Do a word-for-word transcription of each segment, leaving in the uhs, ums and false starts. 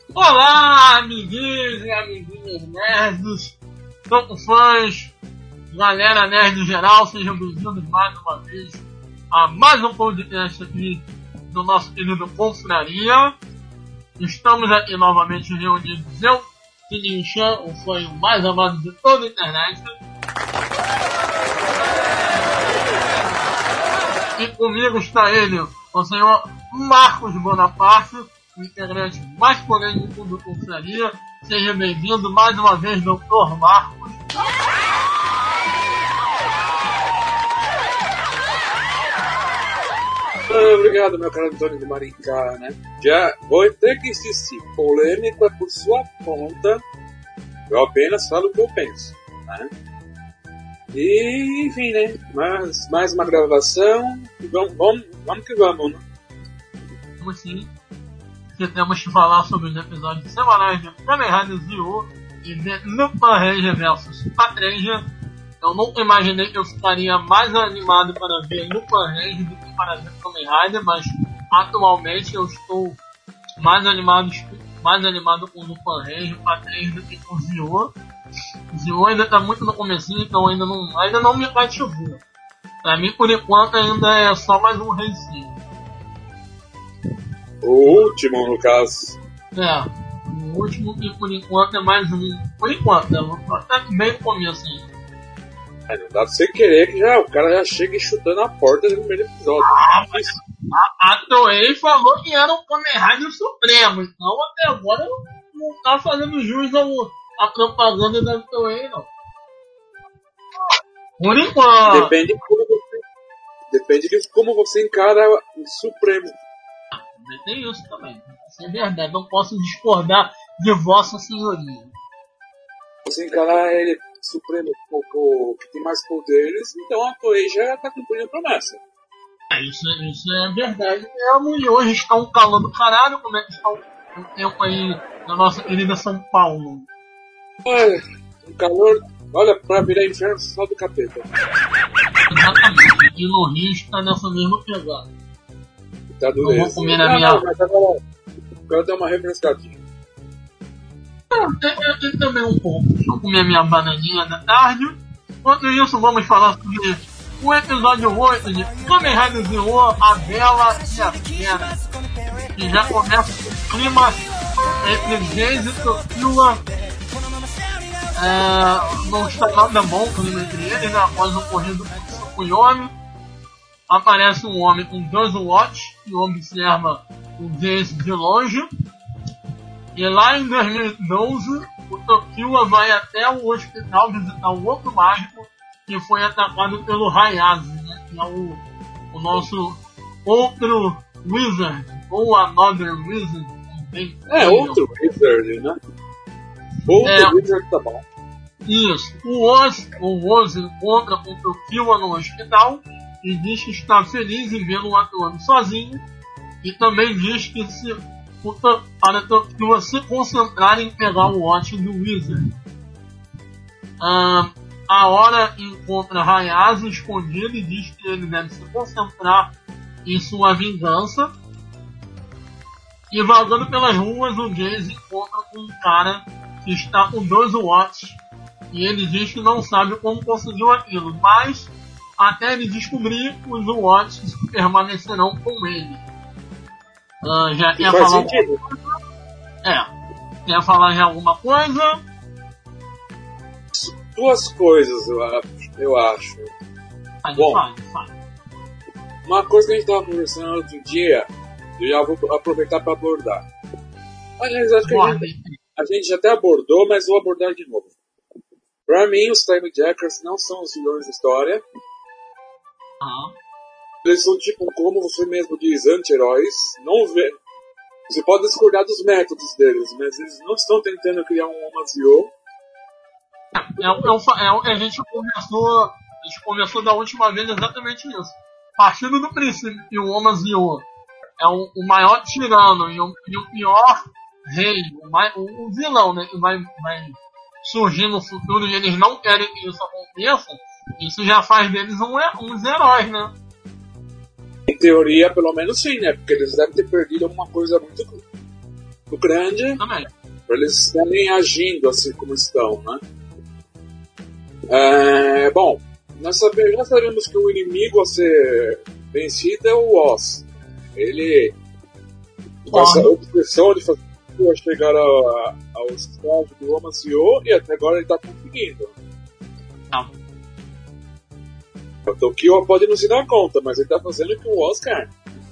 Olá, amiguinhos e amiguinhas nerds, fãs, galera nerd em geral, sejam bem-vindos mais uma vez a mais um podcast aqui do nosso querido Confraria. Estamos aqui novamente reunidos, eu, Sininho Chan, o fã mais amado de toda a internet. E comigo está ele, o senhor Marcos Bonaparte, o integrante mais polêmico do Confraria. Seja bem-vindo mais uma vez, doutor Marcos. Obrigado, meu caro Antônio de Maricá, né? Já vou ter que insistir. Polêmico é por sua conta. Eu apenas falo o que eu penso, né? E, enfim, né? Mais, mais uma gravação. Vamos, vamos, vamos que vamos, né? Vamos sim. Que temos que falar sobre os episódios semanais de Kamen Rider Zero e de Lupin Ranger versus Patreja. Eu nunca imaginei que eu ficaria mais animado para ver Lupin Ranger do que para ver Kamen Rider, mas atualmente eu estou mais animado, mais animado com Lupin Ranger, Patreja do que com Zero. Zero ainda está muito no comecinho, então ainda não, ainda não me cativou. Para mim, por enquanto, ainda é só mais um reizinho. O último, no caso. É, o último que por enquanto é mais um. Por enquanto, né? Até bem no começo ainda. É, não dá pra você querer que já, o cara já chegue chutando a porta do primeiro episódio. Ah, mas a, a Toei falou que era um Kamen Rider Supremo, então até agora não tá fazendo jus ao, à propaganda da Toei, não. Por enquanto. Depende de como você, depende de como você encara o Supremo. Tem isso também. Isso é verdade. Não posso discordar de Vossa Senhoria. Você encarar ele Supremo como que tem mais poderes, então a Toei já tá cumprindo a promessa. É, isso, isso é verdade mesmo. E hoje está um calor do caralho. Como é que está o, o tempo aí na nossa querida São Paulo? Olha, um calor. Olha, pra virar inferno só do capeta. Exatamente. E no Rio está nessa mesma pegada. Tá não vou comer na não, minha... Não, mas agora eu quero dar uma refrescadinha. Eu, eu tenho também um pouco. Deixa eu comer minha bananinha da tarde. Enquanto isso, vamos falar sobre o episódio oito de Kamen Rider Zero, a Bela e a Fera. Que já começa com o clima entre Jace e Tokila. É, não está nada bom o clima entre eles, né? Após o ocorrido com o Tsukuyomi. Aparece um homem com dois watts que observa o Jace de longe. E lá em dois mil e doze, o Tokila vai até o hospital visitar um outro mágico que foi atacado pelo Hayaze, né? Que é o, o nosso outro Wizard, ou Another Wizard. Bem, é, bem outro bem. Wizard, né? Outro é, Wizard tá bom. Isso. O Oz, o Oz encontra com o Tokila no hospital e diz que está feliz em vê-lo atuando sozinho, e também diz que se, para Tokila se concentrar em pegar o watch do Wizard. Ah, a Hora encontra Hayaze escondido e diz que ele deve se concentrar em sua vingança. E vagando pelas ruas, o Jace encontra com um cara que está com dois watts e ele diz que não sabe como conseguiu aquilo, mas até ele descobrir, os watts permanecerão com ele. Uh, já quer falar alguma coisa? É. Quer falar de alguma coisa? Duas coisas, eu acho. Eu acho. Fale, Bom, fale, fale. Uma coisa que a gente estava conversando outro dia, eu já vou aproveitar para abordar. Aliás, acho que a gente, a gente até abordou, mas vou abordar de novo. Para mim, os Time Jackers não são os vilões da história. Uhum. Eles são tipo, como você mesmo diz, anti-heróis. Não vê. Você pode discordar dos métodos deles, mas eles não estão tentando criar um Omazio. É, é, é, a gente conversou, a gente conversou da última vez exatamente isso. Partindo do princípio que o Omazio é o, o maior tirano e o, e o pior rei, o, mais, o, o vilão, né, que vai, vai surgir no futuro e eles não querem que isso aconteça. Isso já faz deles um, uns heróis, né? Em teoria, pelo menos sim, né? Porque eles devem ter perdido alguma coisa muito grande Também. para eles estarem agindo assim como estão, né? É, bom, nós sabemos, já sabemos que o inimigo a ser vencido é o Oz. Ele, com essa obsessão de fazer a chegar a, ao estágio do Omasio, e até agora ele está conseguindo. Não. O Tokyo pode não se dar conta, mas ele está fazendo o que o Oz quer.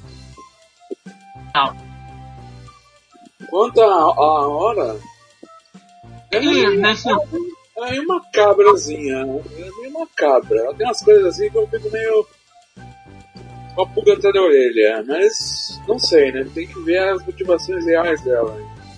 Não. Quanto à hora, é meio, nesse... ela é meio macabrazinha, é meio macabra. Ela tem umas coisas assim que eu fico meio com a pulga atrás da orelha, mas não sei, né? Tem que ver as motivações reais dela.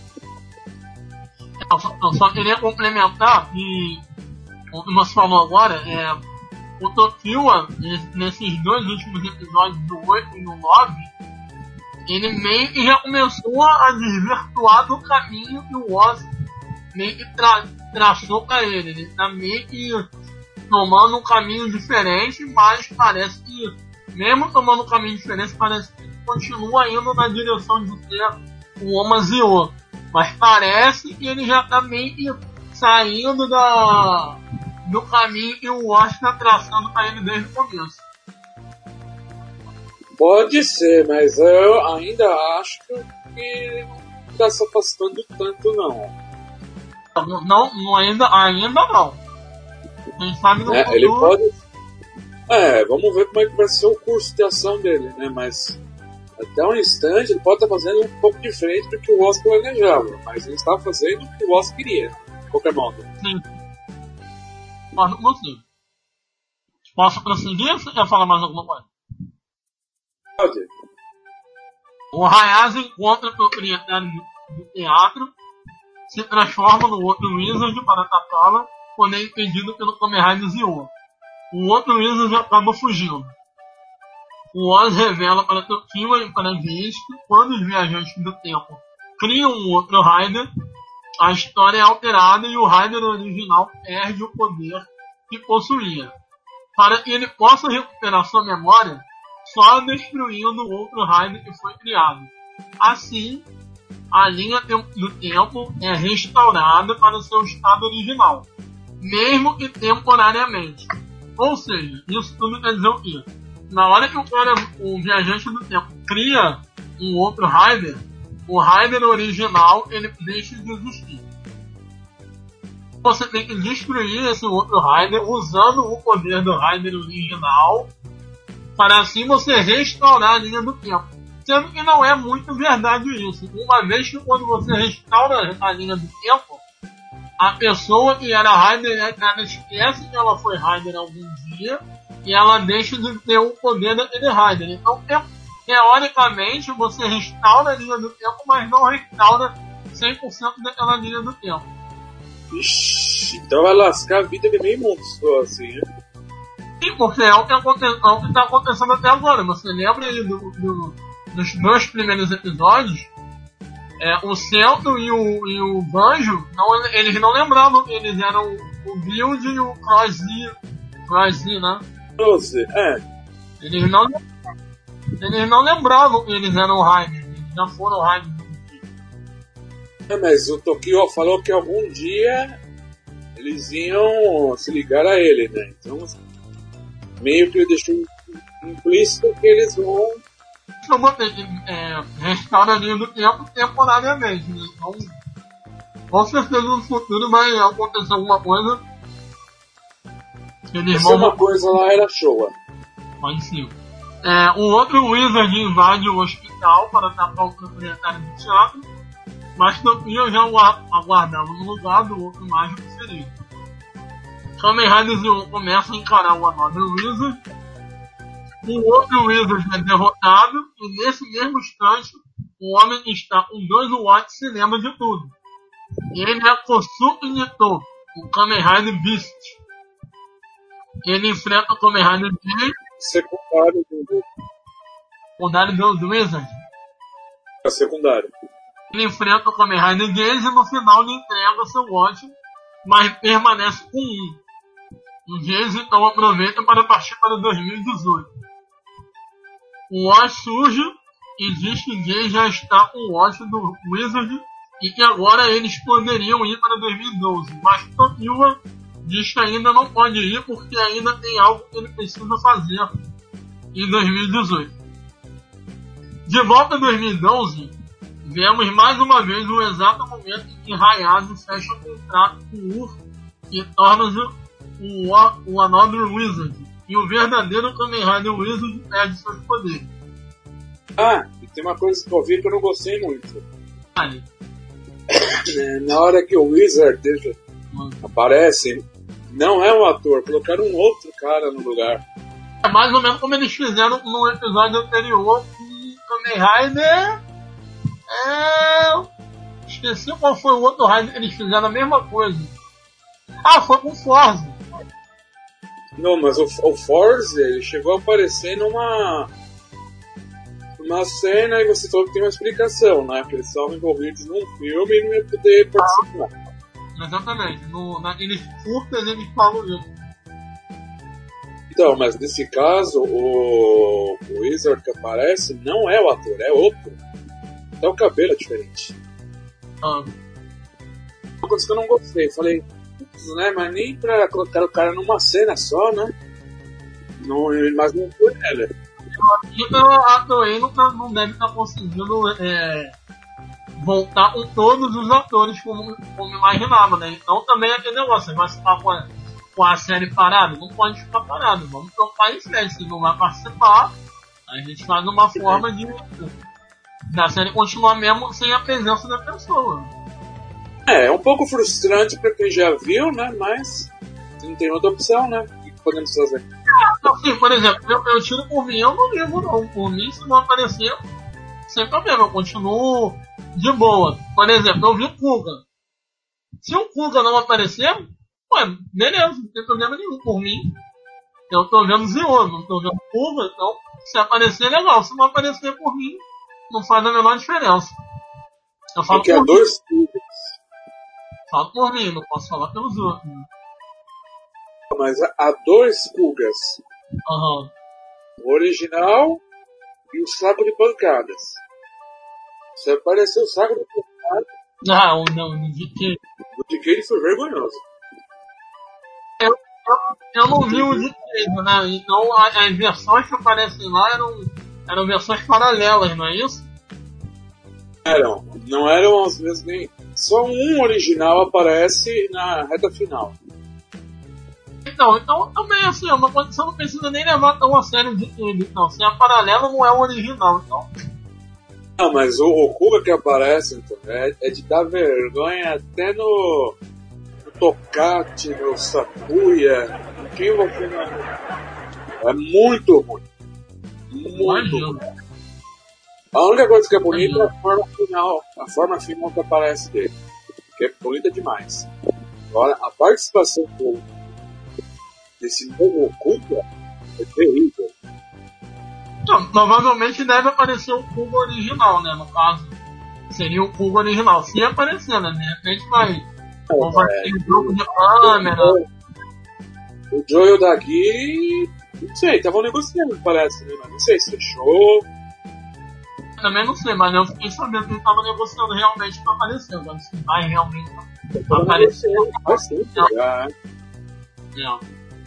Eu só, eu só queria complementar que o que você falou agora é o Tokyo, nesses dois últimos episódios, do oito e do nove, ele meio que já começou a desvirtuar do caminho que o Oz meio que tra traçou pra ele. Ele tá meio que tomando um caminho diferente, mas parece que, mesmo tomando um caminho diferente, parece que ele continua indo na direção de ser o Omasio. Mas parece que ele já tá meio que saindo da, do caminho que o Oz tá traçando pra ele desde o começo. Pode ser, mas eu ainda acho que ele não está se afastando tanto, não. Não, não ainda, ainda não. Quem sabe no é, futuro... Ele pode... É, vamos ver como é que vai ser o curso de ação dele, né? Mas até um instante ele pode estar fazendo um pouco diferente do que o Oz planejava, mas ele está fazendo o que o Oz queria, de qualquer modo. Sim. Mas não consigo. Posso prosseguir ou você quer falar mais alguma coisa? Pode. O Hayasu encontra o proprietário do, do teatro, se transforma no outro Wizard para atacá-la, porém impedido pelo Kamen Rider Zio. O outro Wizard acaba fugindo. O Oz revela para Tokyo e para Geis que quando os viajantes do tempo criam um outro Rider, a história é alterada e o Rider original perde o poder que possuía. Para que ele possa recuperar sua memória, só destruindo o outro Rider que foi criado. Assim, a linha do tempo é restaurada para seu estado original, mesmo que temporariamente. Ou seja, isso tudo quer dizer o quê? Na hora que o, cara, o viajante do tempo cria um outro Rider, o Rider original ele deixa de existir. Você tem que destruir esse outro Rider usando o poder do Rider original, para assim você restaurar a linha do tempo. Sendo que não é muito verdade isso. Uma vez que quando você restaura a linha do tempo, a pessoa que era Rider, ela esquece que ela foi Rider algum dia e ela deixa de ter o poder daquele Rider. Então, teoricamente, você restaura a linha do tempo, mas não restaura cem por cento daquela linha do tempo. Ixi, então vai lascar a vida de meio mundo só assim, né? Sim, porque é o que está acontecendo até agora. Você lembra aí do, do, dos dois primeiros episódios? É, o Celto e o, e o Banjo, não, eles não lembravam que eles eram o Build e o Crossy, Crossy, né? Crossy, é. Eles não, eles não lembravam que eles eram o Raiden, eles já foram o Raiden. É, mas o Tokyo falou que algum dia eles iam se ligar a ele, né? Então, meio que deixou implícito que eles vão... Eu botei que é, restaura a linha do tempo temporariamente, né? Então, com certeza no futuro vai acontecer alguma coisa. Eles vão... uma coisa lá era show. Pode ser. É, o outro Wizard invade o hospital para atacar o proprietário do teatro, mas Tokyo já o aguardava no lugar do outro mágico ferido. Kamen Rider Zio começa a encarar o Another Wizard. O outro Wizard é derrotado e nesse mesmo instante o homem que está com dois watts se lembra de tudo. Ele é Kosuke Nito, o Kamen Rider Beast. Ele enfrenta o Kamen Rider Jay, secundário do secundário do, do Wizard. É secundário. Ele enfrenta o Kamen Rider Jay e no final ele entrega seu watch, mas permanece com um. O James então aproveita para partir para dois mil e dezoito. O Oz surge e diz que Jay já está com o Watch do Wizard e que agora eles poderiam ir para dois mil e doze. Mas Tokiwa diz que ainda não pode ir porque ainda tem algo que ele precisa fazer em dois mil e dezoito. De volta em dois mil e doze, vemos mais uma vez o exato momento em que Hayase fecha o contrato com o Ur e torna-se o, o Another Wizard, e o verdadeiro Kamen Rider Wizard perde seus poderes. Ah, e tem uma coisa que eu vi que eu não gostei muito. Ali. Na hora que o Wizard deixa, Hum. aparece, não é um ator, colocaram um outro cara no lugar. É mais ou menos como eles fizeram no episódio anterior com o Kamen Rider. É... Esqueci qual foi o outro Rider que eles fizeram a mesma coisa. Ah, foi com o Force. Não, mas o, o Force, ele chegou a aparecer numa numa cena e você falou que tem uma explicação, né? Que eles estavam envolvidos num filme e não ia poder participar. Exatamente. No, naqueles curtas eles falam isso. Então, mas nesse caso, o, o Wizard que aparece não é o ator, é outro. Até o cabelo é diferente. Ah. Uma coisa que eu não gostei, falei, né, mas nem pra colocar o cara numa cena só, né? Não, mas não foi ela. Então a Toei não, tá, não deve estar tá conseguindo é, voltar com todos os atores como, como imaginava, né? Então também é aquele negócio, vai ficar com a, com a série parada? Não pode ficar parado, vamos trocar em série. Se não vai participar, a gente faz uma forma de da série continuar mesmo sem a presença da pessoa. É, é um pouco frustrante pra quem já viu, né? Mas não tem outra opção, né? O que podemos fazer? Assim, por exemplo, eu, eu tiro por mim, eu não ligo não. Por mim, se não aparecer, sem problema, eu continuo de boa. Por exemplo, eu vi o Kuga. Se o Kuga não aparecer, ué, beleza, não tem problema nenhum. Por mim, eu tô vendo Zio, não tô vendo Kuga, então se aparecer, legal. Se não aparecer por mim, não faz a menor diferença. Eu falo Porque por há dois Kugas. Falo por mim, não posso falar pelos outros. Né? Mas há dois Kugas. Uhum. O original e o saco de pancadas. Se apareceu o saco de pancadas, Não, não, não vi que. o de que ele foi vergonhoso. Eu, eu, eu não vi o de treino, né? Então a, as versões que aparecem lá eram, eram versões paralelas, não é isso? Eram, não eram as mesmas nem. Só um original aparece na reta final. Então, então também assim, é uma coisa que você não precisa nem levar tão a sério de tudo. Então, se é paralela, não é o original. Então. Não, mas o, o Kuga que aparece, então, é, é de dar vergonha até no, no Tocate, no Sakuya, quem você não. É muito ruim. Muito ruim. A única coisa que é bonita é a forma final, a forma final que aparece dele. Que é bonita demais. Agora, a participação do, desse novo Kuga é terrível. Não, provavelmente deve aparecer o Kuga original, né? No caso, seria o Kuga original. Se aparecer, né? De repente vai. É, ou vai ter um jogo de câmera. O Joe e o Dagi. Não sei, estavam negociando, parece, né? Mas não sei se fechou. Também não sei, mas eu fiquei sabendo que ele estava negociando realmente para aparecer. Agora, se vai realmente aparecer. Faz tempo já. Não.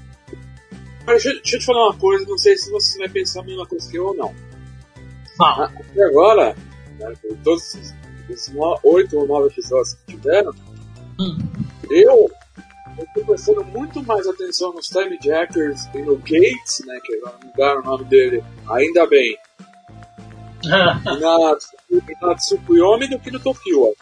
Mas deixa, deixa eu te falar uma coisa, não sei se você vai pensar a mesma coisa que eu ou não. Fala. Até agora, né, por todos esses, esses oito ou nove episódios que tiveram, Hum. eu estou prestando muito mais atenção nos Time Jackers e no Gates, né, que agora mudaram o nome dele, ainda bem. E na, na Tsukuyomi do que no Tokyo.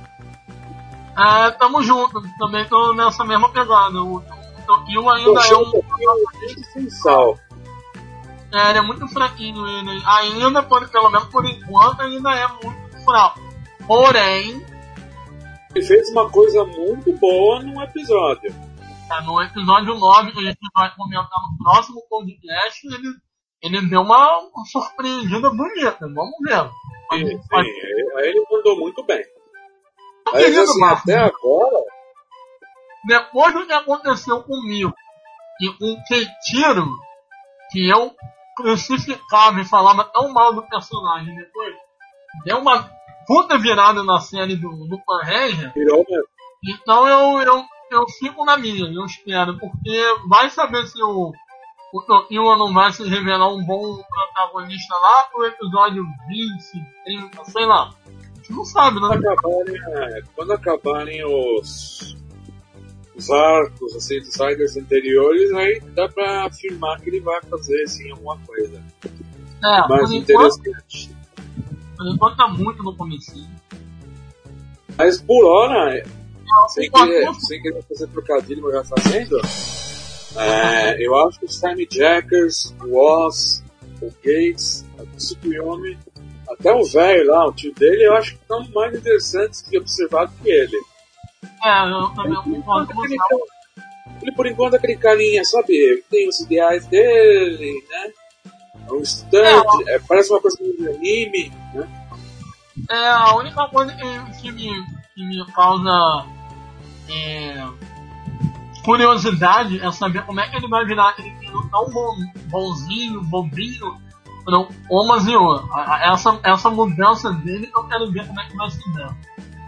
Ah, tamo junto, também tô nessa mesma pegada. O, o Tokyo ainda é um. Sem sal. É, ele é muito fraquinho, ele ainda, por, pelo menos por enquanto, ainda é muito fraco. Porém, ele fez uma coisa muito boa num episódio. É, no episódio nove, que a gente vai comentar no próximo podcast, ele, ele deu uma, uma surpreendida bonita. Vamos ver. Sim, sim, vai... aí ele mandou muito bem. Mas querido, assim, Marcos, até agora... Depois do que aconteceu comigo e com o Keitiro, que eu crucificava e falava tão mal do personagem depois, deu uma puta virada na série do, do Power Ranger. Virou mesmo. Então eu, eu, eu fico na minha, eu espero, porque vai saber se o, o Tokyo não vai se revelar um bom protagonista lá pro episódio vinte, trinta, sei lá. A gente não sabe, né? Quando acabarem, é, quando acabarem os, os arcos assim, dos Riders anteriores, aí dá pra afirmar que ele vai fazer assim, alguma coisa É, mais por interessante. Enquanto, por enquanto tá muito no comecinho. Mas por hora, sem Uma querer, coisa- sem querer fazer trocadilho, mas já fazendo, é, eu acho que os Time Jackers, o Oz, o Gates, o Tsukuyomi, até o velho lá, o tio dele, eu acho que estão mais interessantes de observar do que ele. É, eu também Por concordo enquanto, com aquele, você. ele, por enquanto, aquele carinha, sabe, tem os ideais dele, né? É um estudante, é, parece uma coisa de anime, né? É, a única coisa que, que, me, que me causa é, curiosidade é saber como é que ele vai virar aquele menino tão bom, bonzinho, bobinho, pro Omaziô. Essa, essa mudança dele eu quero ver como é que vai se dar.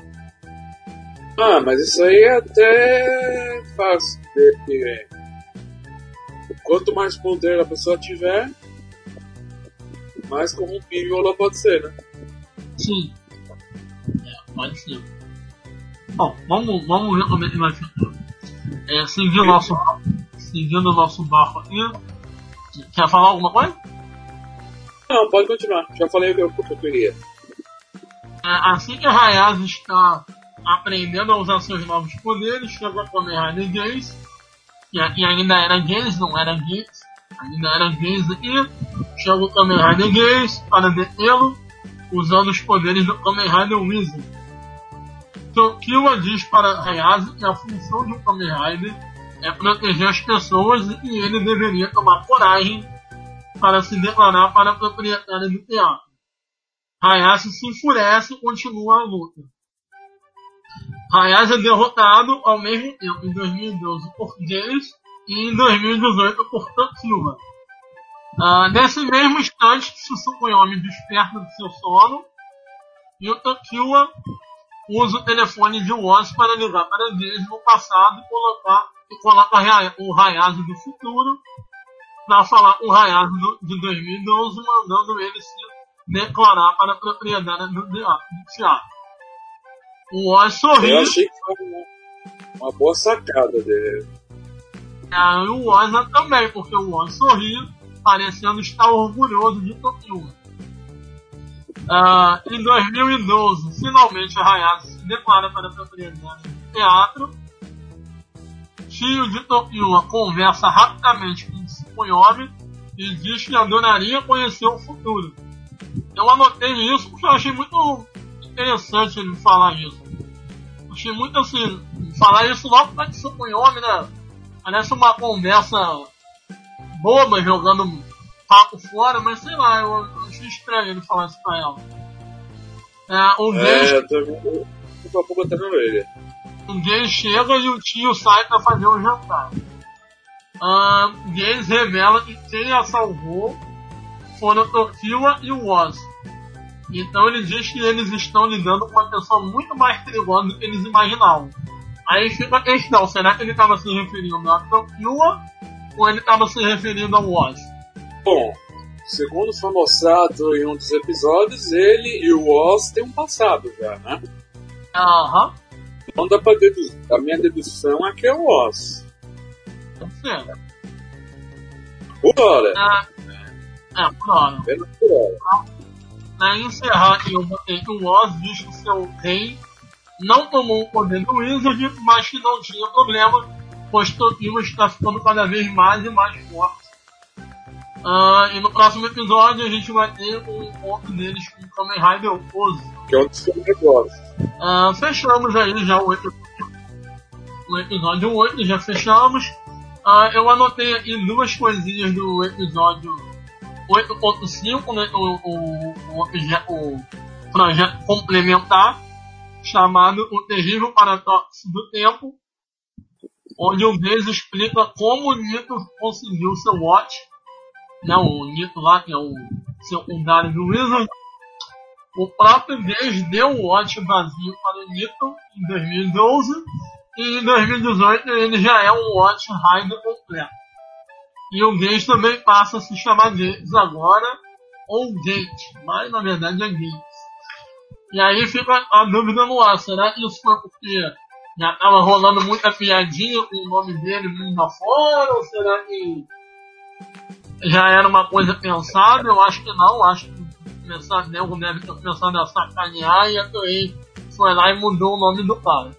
Ah, mas isso aí é até fácil, porque quanto mais poder a pessoa tiver, mais corrompível ela pode ser, né? Sim. É, pode ser. Bom, vamos, vamos ver como é que vai ficar. É, seguindo o nosso, seguindo o nosso barco aqui. Quer falar alguma coisa? Não, pode continuar. Já falei o que eu, o que eu queria. É, assim que a Hayase está aprendendo a usar seus novos poderes, chega a Kamen Rider Gaze, e, e ainda era Gaze, não era Gaze, ainda era Gaze aqui, chega o Kamen Rider Gaze para detê-lo, usando os poderes do Kamen Rider Wizard. Tokiwa diz para Hayase que a função de um Kamen Rider é proteger as pessoas e que ele deveria tomar coragem para se declarar para a proprietária do teatro. Hayase se enfurece e continua a luta. Hayase é derrotado ao mesmo tempo em dois mil e doze por Gaze e em dois mil e dezoito por Tokiwa. Uh, nesse mesmo instante, Tsukuyomi desperta do seu sono e o Tokiwa usa o telefone de Oz para ligar para Gaze no passado e colocar e coloca o Hayase do futuro para falar com o Hayase de dois mil e doze, mandando ele se declarar para a propriedade do teatro. O Oz sorri. Eu achei que foi uma, uma boa sacada dele. É, e o Oz também, porque o Oz sorri, parecendo estar orgulhoso de Tokiwa. Uh, em dois mil e doze, finalmente a Hayase se declara para a propriedade do teatro. Tio de Tokiwa conversa rapidamente com Tsukuyomi e diz que adoraria conhecer o futuro. Eu anotei isso porque eu achei muito interessante ele falar isso. Achei muito assim, falar isso logo para Tsukuyomi, né? Parece uma conversa boba, jogando papo fora, mas sei lá, eu achei estranho ele falar isso pra ela. É, o É, gay, eu também tô um pouco até na orelha. o gay chega e o tio sai pra fazer o jantar. Ah, o gay revela que quem a salvou foram Tokiwa e o Oz. Então ele diz que eles estão lidando com uma pessoa muito mais perigosa do que eles imaginavam. Aí fica a questão, será que ele estava se referindo a Tokiwa ou ele estava se referindo ao Oz? Bom, segundo foi mostrado em um dos episódios, ele e o Oz têm um passado já, né? Aham. Então dá pra deduzir. A minha dedução é que é o Oz. Pode ser. Por hora. É, é por hora. Apenas por hora. Para encerrar, eu botei que o Oz diz que seu rei não tomou o poder do Wizard, mas que não tinha problema, pois Tokiwa está ficando cada vez mais e mais forte. Uh, e no próximo episódio a gente vai ter o um encontro deles com o Kamen Rider Oz. Que é um dos seus negócios. Uh, fechamos aí já o episódio, o episódio oito, já fechamos. Uh, eu anotei aqui duas coisinhas do episódio oito ponto cinco, né, o, o, o, o projeto complementar, chamado O Terrível Paradoxo do Tempo, onde o Gaze explica como o Nito conseguiu seu watch, né, o Nito lá, que é o secundário do Wizard. o próprio Gage deu o lote vazio para o Nito em dois mil e doze e em dois mil e dezoito ele já é um lote Raider completo. E o Gage também passa a se chamar Gates agora, ou Gate, mas na verdade é Gates. E aí fica a dúvida no ar, será que isso foi porque já estava rolando muita piadinha com o nome dele mundo afora, ou será que já era uma coisa pensada? Eu acho que não, acho que começar, nego deve ter começado a sacanear e a Toei foi lá e mudou o nome do cara.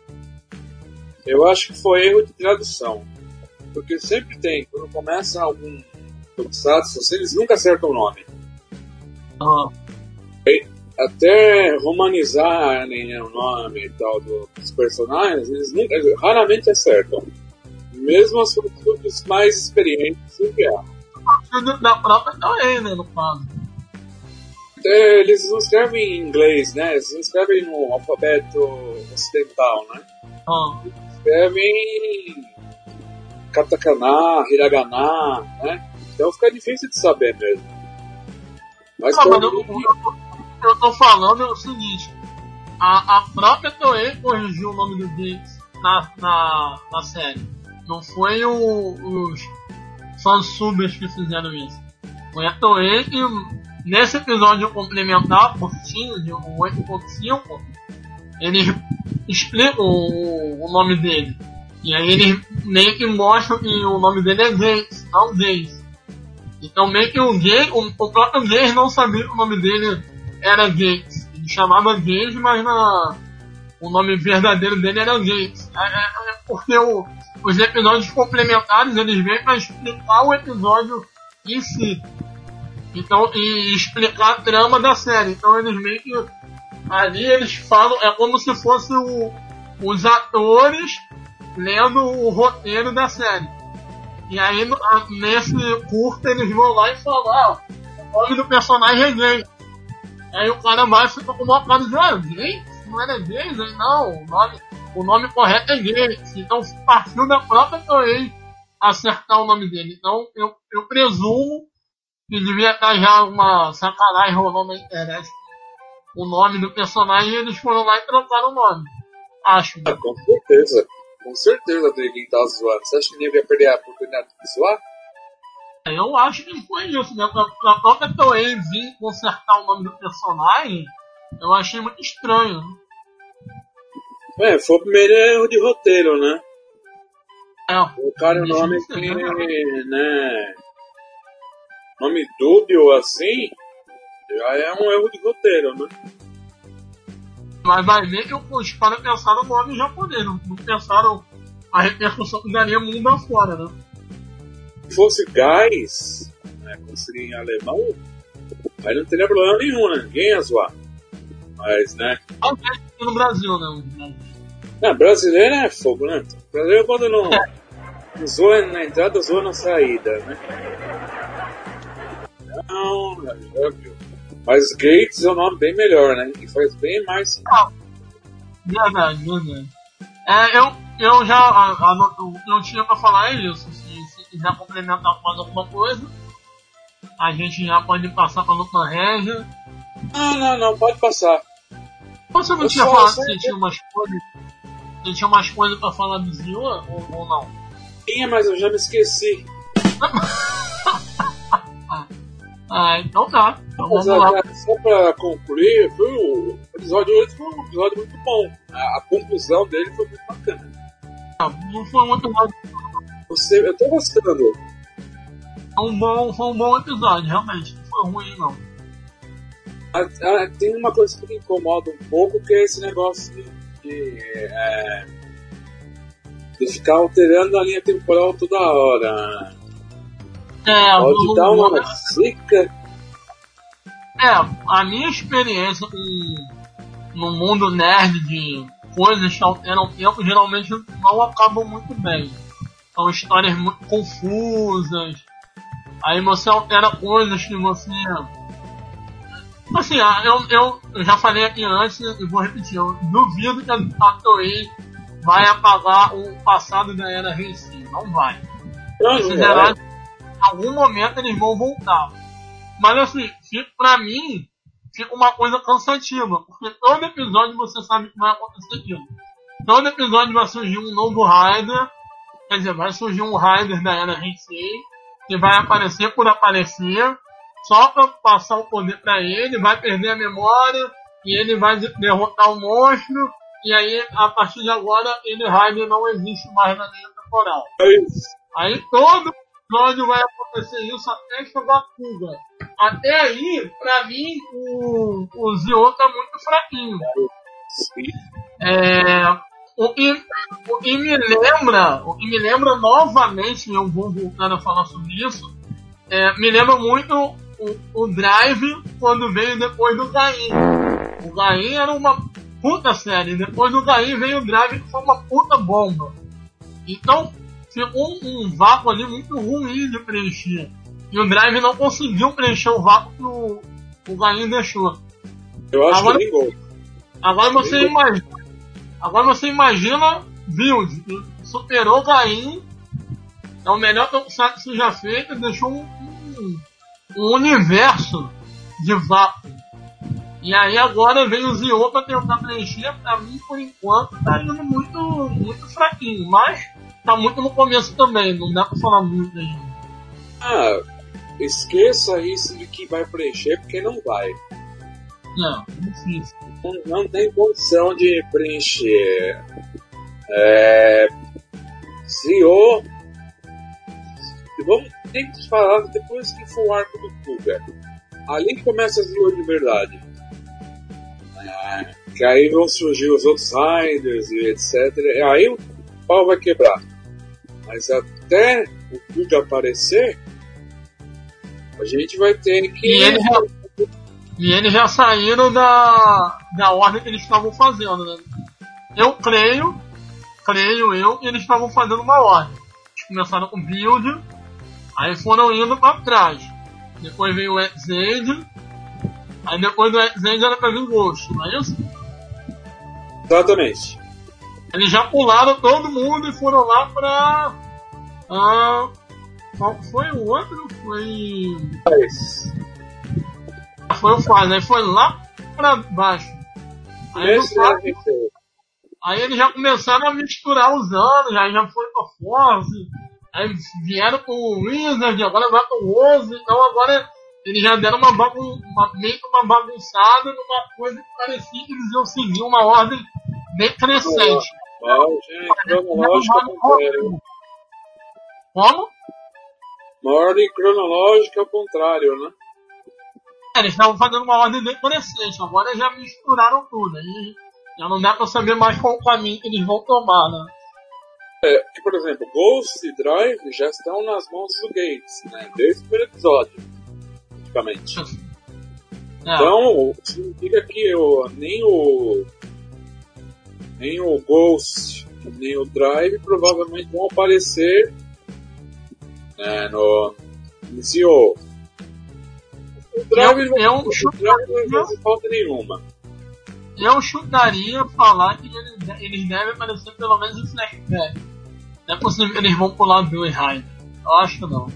Eu acho que foi erro de tradução. Porque sempre tem, quando começa algum tokusatsu, eles nunca acertam o nome. Ah. Até romanizarem o nome e tal dos personagens, eles nunca, raramente acertam. Mesmo as produtos mais experientes sempre erram. Da própria Toei, né, no caso. É, eles não escrevem em inglês, né? Eles não escrevem no alfabeto ocidental, né? Ah. Eles escrevem katakana, hiragana, né? Então fica difícil de saber mesmo. Mas, não, mas eu, eu, eu tô falando o seguinte, a, a própria Toei corrigiu o nome do Gates na, na, na série. Não foi o, os fansubers que fizeram isso. Foi a Toei que nesse episódio complementar, curtinho, de oito ponto cinco, eles explicam o, o nome dele. E aí eles meio que mostram que o nome dele é Gates, não Gaze. Então meio que o Gaze, o, o próprio Gaze não sabia que o nome dele era Gates. Ele chamava Gaze, mas na, o nome verdadeiro dele era Gates. É, é, é porque o, os episódios complementares eles vêm para explicar o episódio em si. Então, e explicar a trama da série. Então eles meio que ali eles falam, é como se fosse o, os atores lendo o roteiro da série. E aí nesse curto eles vão lá e falam, ah, o nome do personagem é gay. Aí o cara vai e fica com uma cara de, ah, gay? Não era gay? Não, o nome, o nome correto é gay. Então partiu da própria Toei acertar o nome dele. Então eu, eu presumo que devia estar já uma sacanagem rolando na internet o nome do personagem e eles foram lá e trocaram o nome. Acho. Ah, com certeza. Com certeza ninguém tá zoando. Você acha que ninguém ia perder a oportunidade de zoar? Eu acho que foi isso, né? Pra, pra própria Toei vir consertar o nome do personagem, eu achei muito estranho. É, foi o primeiro erro de roteiro, né? É, o cara o nome que, né? Nome dúbio assim, já é um erro de roteiro, né? Mas vai ver que os caras pensaram no nome japonês, não pensaram a repercussão que daria mundo afora, né? Se fosse gás, né, como seria em alemão, aí não teria problema nenhum, né? Ninguém ia zoar. Mas, né? Talvez no Brasil, né? Não, brasileiro é fogo, né? Brasileiro quando não é. zoa na entrada, zoa na saída, né? Não, já viu. Mas Gates é um nome bem melhor, né? E faz bem mais. Ah, verdade, verdade. É, eu, eu já. A, a, o que eu tinha pra falar é isso. Se, se quiser complementar com mais alguma coisa, a gente já pode passar pra Luta Regia. Não, não, não, pode passar. Você não eu tinha só, falado só... que você tinha umas coisas. Você tinha umas coisas pra falar do Zilla ou, ou não? Tinha, mas eu já me esqueci. Ah, então tá. Então Mas, vamos lá. Só pra concluir, foi o episódio oito foi um episódio muito bom. A, a conclusão dele foi muito bacana. Não foi muito bom. Você, eu tô gostando. Foi um bom, foi um bom episódio, realmente. Não foi ruim, não. A, a, tem uma coisa que me incomoda um pouco, que é esse negócio de, de, é, de ficar alterando a linha temporal toda hora. É, pode dar uma zica. É, a minha experiência com, no mundo nerd de coisas que alteram o tempo geralmente não acabam muito bem. São histórias muito confusas. Aí você altera coisas que você... Assim, eu, eu, eu já falei aqui antes e vou repetir. Eu duvido que a Toei vai apagar o passado da era Heisei. Não vai. Não, Esses não heróis, em algum momento eles vão voltar. Mas assim, pra mim, fica uma coisa cansativa, porque todo episódio você sabe que vai acontecer aquilo. Todo episódio vai surgir um novo Rider, quer dizer, vai surgir um Rider da Era Heisei, que vai aparecer por aparecer, só pra passar o poder pra ele, vai perder a memória, e ele vai derrotar o monstro, e aí, a partir de agora, ele Rider não existe mais na linha temporal. É isso. Aí todo episódio vai acontecer isso até chegar a Kuga. Até aí, pra mim, o, o Zio tá muito fraquinho. Sim. É, o, que, o que me lembra, o que me lembra novamente, eu vou voltar a falar sobre isso, é, me lembra muito o, o Drive quando veio depois do Gain. O Gain era uma puta série, depois do Gain veio o Drive que foi uma puta bomba. Então, ficou um, um vácuo ali muito ruim de preencher. E o Drive não conseguiu preencher o vácuo que o, o Gain deixou. Eu acho agora, que nem gol. Agora você imagina. Agora você imagina Build, que superou o Gain. É o melhor tokusatsu que seja feito e deixou um, um, um universo de vácuo. E aí agora vem o Zio pra tentar preencher. Pra mim, por enquanto, tá indo muito, muito fraquinho. Mas tá muito no começo também, não dá pra falar muito ainda. Ah, esqueça isso de que vai preencher, porque não vai. Não, é difícil. Não, não tem condição de preencher. É... Zio... Vamos, tem que falar depois que for o arco do Kuga. Ali que começa Zio de verdade. É, que aí vão surgir os outros Riders e etcétera. E aí o pau vai quebrar. Mas até o Kuga aparecer, a gente vai ter que... E eles já, e eles já saíram da, da ordem que eles estavam fazendo, né? Eu creio, creio eu, que eles estavam fazendo uma ordem. Eles começaram com Build, aí foram indo pra trás. Depois veio o X-Aid, aí depois do X-Aid era pra vir Ghost, não é isso? Exatamente. Eles já pularam todo mundo e foram lá pra... Ah, qual foi o outro? Foi... Foi o Faz, aí foi lá pra baixo. Aí, Esse Faz, é aí eles já começaram a misturar os anos, aí já foi pra Force, aí vieram com o Wizard, agora vai com o Oz, então agora eles já deram uma, bagun uma meio que uma bagunçada numa coisa que parecia que eles iam seguir uma ordem bem crescente. Mal, gente, cronológica ao contrário. Como? Uma ordem cronológica ao contrário, né? É, eles estavam fazendo uma ordem bem crescente, agora já misturaram tudo, aí já não dá pra saber mais qual o caminho que eles vão tomar, né? É, que, por exemplo, Ghost e Drive já estão nas mãos do Gates, né? Desde o primeiro episódio, praticamente. É. Então, significa que eu, nem o nem o Ghost nem o Drive provavelmente vão aparecer, né, no Zio. O Drive eu, eu, não vai fazer falta nenhuma. Eu chutaria falar que eles, eles devem aparecer pelo menos em flashback. Não é possível que eles vão pular do Rider. Eu acho que não.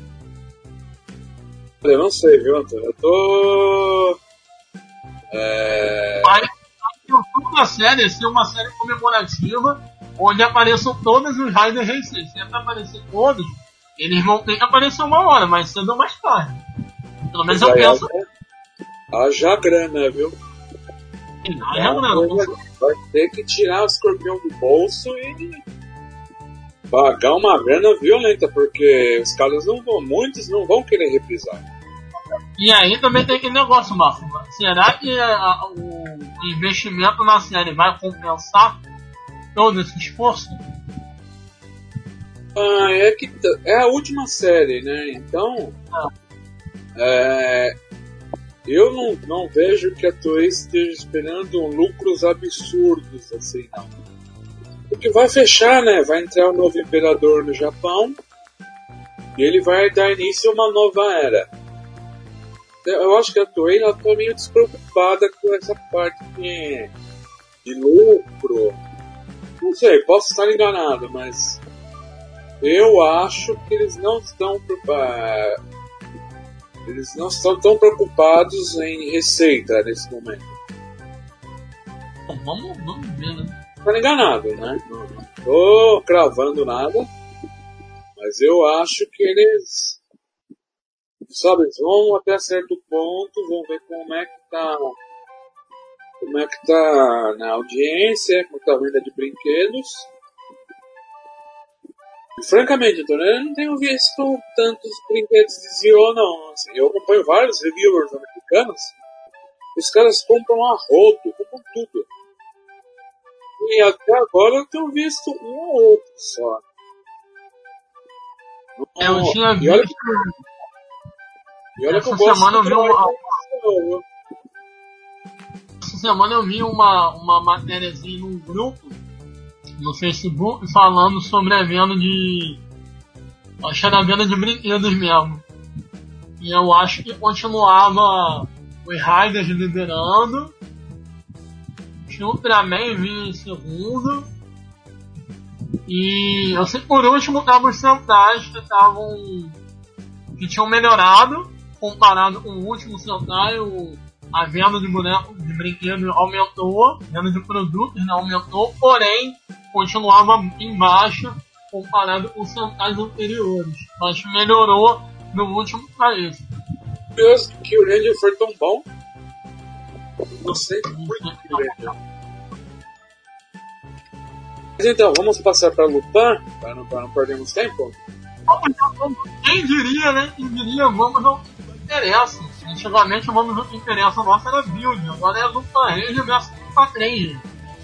Eu não sei, viu, Antônio? Eu tô... É... Mas o filme da série ser uma série comemorativa onde apareçam todos os Riders Heisei. Se é pra aparecer todos, eles vão ter que aparecer uma hora, mais cedo ou mais tarde. Pelo menos eu penso. Haja grana, viu? Haja grana. Vai ter que tirar o escorpião do bolso e pagar uma grana violenta, porque os caras não vão, muitos não vão querer reprisar. E aí também tem aquele negócio, Marco. Será que a, o investimento na série vai compensar todo esse esforço? Ah, é que é a última série, né? Então, é, eu não, não vejo que a Toei esteja esperando lucros absurdos assim, não. Porque vai fechar, né? Vai entrar o novo imperador no Japão e ele vai dar início a uma nova era. Eu acho que a Toei ela tá meio despreocupada com essa parte de, de lucro. Não sei, posso estar enganado, mas eu acho que eles não estão Eles não estão tão preocupados em receita nesse momento. Bom, vamos, vamos ver, né? Tá enganado, né? Não, não tô cravando nada, mas eu acho que eles, sabe, vão até certo ponto, vão ver como é que tá, como é que tá na audiência, como tá a venda de brinquedos. E, francamente, Antônio, eu não tenho visto tantos brinquedos de Zio, não. Assim, eu acompanho vários reviewers americanos, os caras compram a rodo, compram tudo. E até agora eu tenho visto um ou outro só. É, eu tinha e olha visto. que, e olha que eu Essa gosto semana eu do vi uma. trabalho. Essa semana eu vi uma, uma matériazinha num grupo no Facebook falando sobre a venda de. Acho que era a venda de brinquedos mesmo. E eu acho que continuava os Riders liderando. Ultraman vinha em segundo. E eu sei que por último estavam os Sentais que estavam. Que tinham melhorado comparado com o último Sentai. O, a venda de bonecos de brinquedos aumentou, a venda de produtos não aumentou, porém continuava em baixa comparado com os Sentais anteriores. Mas melhorou no último para esse. Curioso que o Ranger foi tão bom. Não sei muito que o Ranger. Mas então, vamos passar para Lupin, para não, para não perdermos tempo? Quem diria, né? Quem diria, vamos ao que interessa. Antigamente, vamos ao que interessa nossa era build, agora é Lupin Ranger versus Lupin Ranger.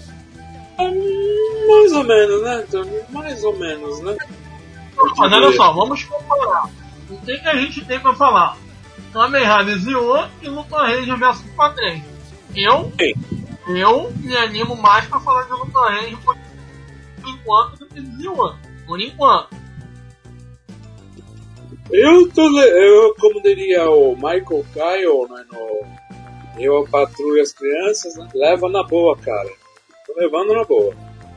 É, mais ou menos, né? Então, mais ou menos, né? Mas olha só, vamos comparar. O que, que a gente tem para falar? Kamen Rider Zio e Lupin Ranger versus Lupin Ranger. Eu, Sim. eu me animo mais para falar de Lupin Ranger por enquanto do que de Zio. Por enquanto. Eu tô, eu, como diria o Michael Kyle, né, no Eu Patrulho as Crianças, né, leva na boa, cara. Tô levando na boa.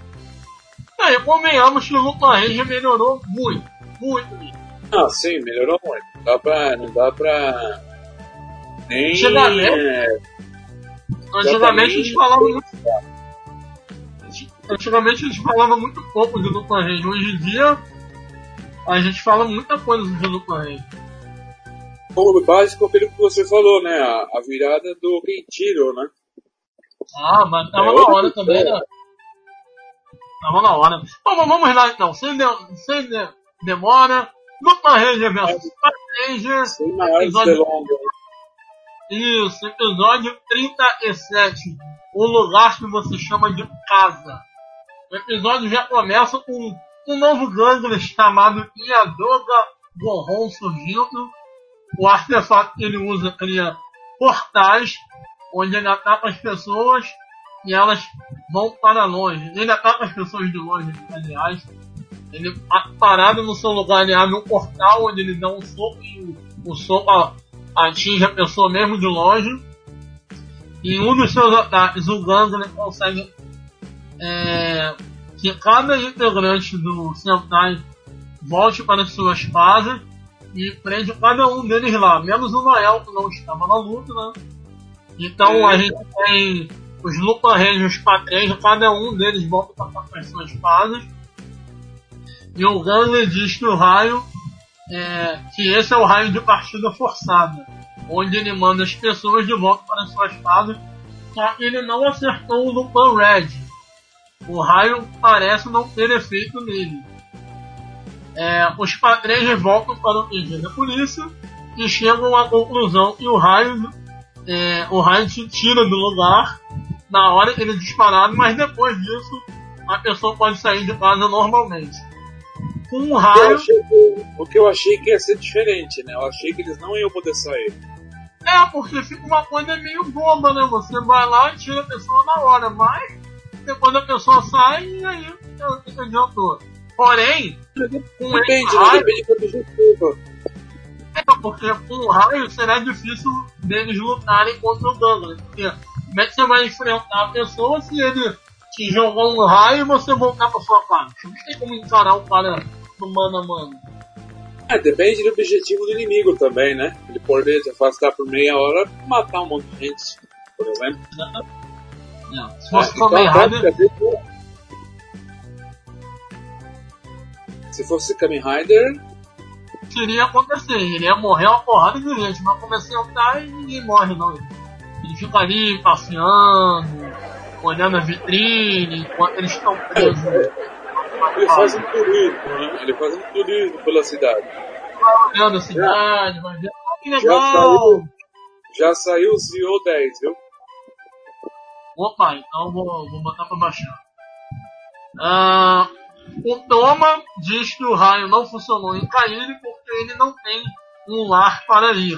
É, convenhamos que o Lupin Ranger melhorou muito, muito mesmo. Ah, sim, melhorou muito. Não dá pra. Não dá pra. Nem. Antigamente, é, antigamente a gente falava nem- muito. Antigamente a gente falava muito pouco de Lupin Ranger. Hoje em dia a gente fala muita coisa de Lupin Ranger. O básico é aquilo que você falou, né? A, a virada do Kenshiro, né? Ah, mas tava É na outra hora também, né? Tava na hora. Bom, mas vamos lá então, sem, de, sem de, demora. Lupin Ranger versus Lupin Ranger. Sem maiores Episódio, delongas. isso, episódio trinta e sete. O lugar que você chama de casa. O episódio já começa com um novo gangue chamado Iadoga Gohon surgindo. O artefato que ele usa cria portais, onde ele ataca as pessoas e elas vão para longe. Ele ataca as pessoas de longe, aliás. Ele, parado no seu lugar, ele abre um portal onde ele dá um soco e o, o soco atinge a pessoa mesmo de longe. E em um dos seus ataques, o Gangle consegue é, que cada integrante do Sentai volte para suas casas e prende cada um deles lá, menos o Noel, que não estava na luta, né? Então a gente tem os Lupin Rangers patrícios, cada um deles volta para as suas casas. E o Gangle diz que o raio, é, que esse é o raio de partida forçada, onde ele manda as pessoas de volta para as suas casas, só que ele não acertou o Lupin Red. O raio parece não ter efeito nele. É, os patrícios voltam para o Q G da polícia e chegam à conclusão que o raio, é, o raio te tira do lugar na hora que ele é disparado, mas depois disso a pessoa pode sair de casa normalmente. Com um Eu raio. achei que- o que eu achei que ia ser diferente, né? Eu achei que eles não iam poder sair. É, porque fica uma coisa meio boba, né? Você vai lá e tira a pessoa na hora, mas depois a pessoa sai e aí o que adiantou. Porém, com Depende, esse né? raio, Depende do objetivo. é porque com o raio será difícil deles lutarem contra o Gangle. Porque como é que você vai enfrentar a pessoa se ele te jogou um raio e você voltar pra sua parte? Não tem como encarar o cara no mano a mano. É, depende do objetivo do inimigo também, né? Ele poderia te afastar por meia hora e matar um monte de gente, por exemplo. Não, se fosse É, Kamen então, Rider, se fosse Kamen Rider, iria acontecer, ele ia morrer uma porrada de gente, mas comecei a andar e ninguém morre não. Ele fica ali passeando, olhando a vitrine, enquanto eles estão presos. ele faz um turismo, né? Ele faz um turismo pela cidade. Olhando a cidade, vai ver, ah, que Já legal! saiu, já saiu o Z O dez, viu? Opa, então vou, vou botar pra baixar. Ah, o Toma diz que o raio não funcionou em Kairi porque ele não tem um lar para ir.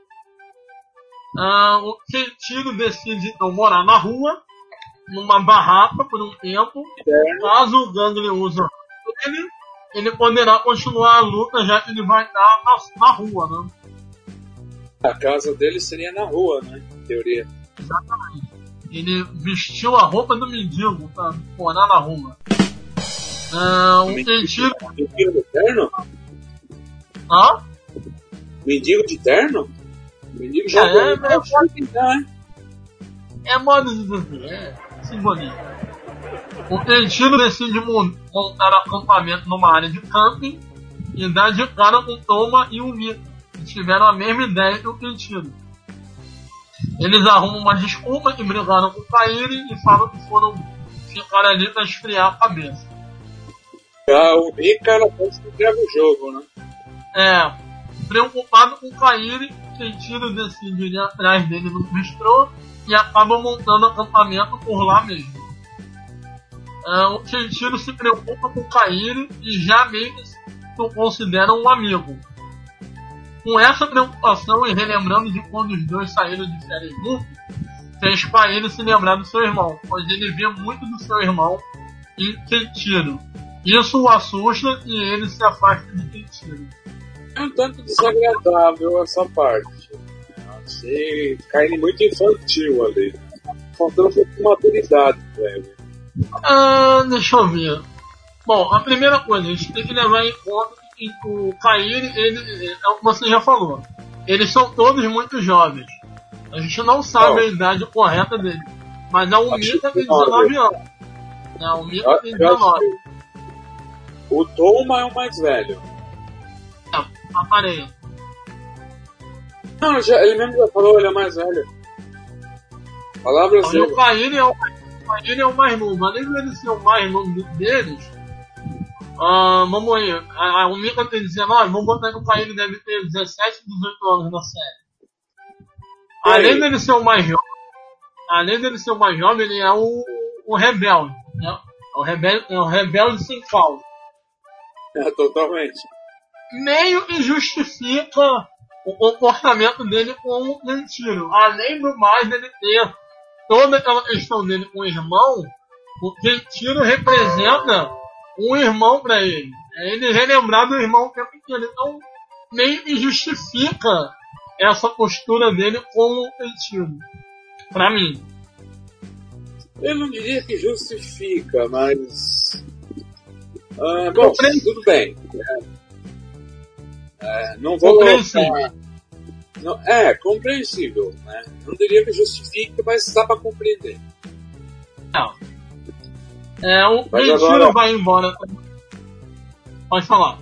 Ah, o Keiichiro decide então morar na rua, numa barraca por um tempo. Caso o Gangly use ele, ele poderá continuar a luta, já que ele vai estar na, na rua, né? A casa dele seria na rua, né? Em teoria. Exatamente. Ele vestiu a roupa do mendigo para morar na rua. Ah, o Keiichiro... Mendigo de terno? Hã? Mendigo de terno? Mendigo já É, é, é, né? É modo de dizer, é simbolismo. O Keiichiro decide montar acampamento numa área de camping e dá de cara com Toma e o Mika, que tiveram a mesma ideia que o Keiichiro. Eles arrumam uma desculpa que brigaram com o Kairi e falam que foram ficar ali para esfriar a cabeça. Ah, o Mika ela pensa que entrega o jogo, né? É, preocupado com o Kairi, o Keiichiro decide ir atrás dele no bistrô e acaba montando acampamento por lá mesmo. É, o Keiichiro se preocupa com o Kairi e já meio que o considera um amigo. Com essa preocupação e relembrando de quando os dois saíram de férias juntos, fez Kairi se lembrar do seu irmão, pois ele vê muito do seu irmão em Keiichiro. Isso o assusta e ele se afasta de Keiichiro. É um tanto desagradável essa parte. Achei Kairi muito infantil ali. Faltando um pouco de maturidade pra ele. Ah, deixa eu ver. Bom, a primeira coisa, a gente tem que levar em conta que o Kairi, ele, é o que você já falou. Eles são todos muito jovens. A gente não sabe a idade correta dele. Mas a Umika tem dezenove anos. A Umika tem dezenove. O Toma é o mais velho. É, aparei. Não, já, ele mesmo já falou, ele é mais velho. Palavras Então, dele. o Kairi é o, o Kairi é o mais novo. Além de ele ser o mais novo deles, uh, vamos aí, a, a Umika tem dezenove, vamos botar que o Kairi deve ter dezessete, dezoito anos na série. Além dele ser o mais jovem, além dele ser o mais jovem, ele é o, o rebelde, né? É o rebelde, é o rebelde sem causa. É, totalmente. Meio que justifica o comportamento dele com o Keiichiro. Além do mais, ele ter toda aquela questão dele com o irmão, o Keiichiro representa um irmão para ele. É ele relembrar do irmão o tempo inteiro. Então, meio que justifica essa postura dele com o Keiichiro. Pra mim. Eu não diria que justifica, mas... Ah, bom, tudo bem. É, não vou colocar... Não, é, compreensível, né? Não diria que justifica, mas dá pra compreender. Não. É, o Keiichiro agora... vai embora. Pode falar.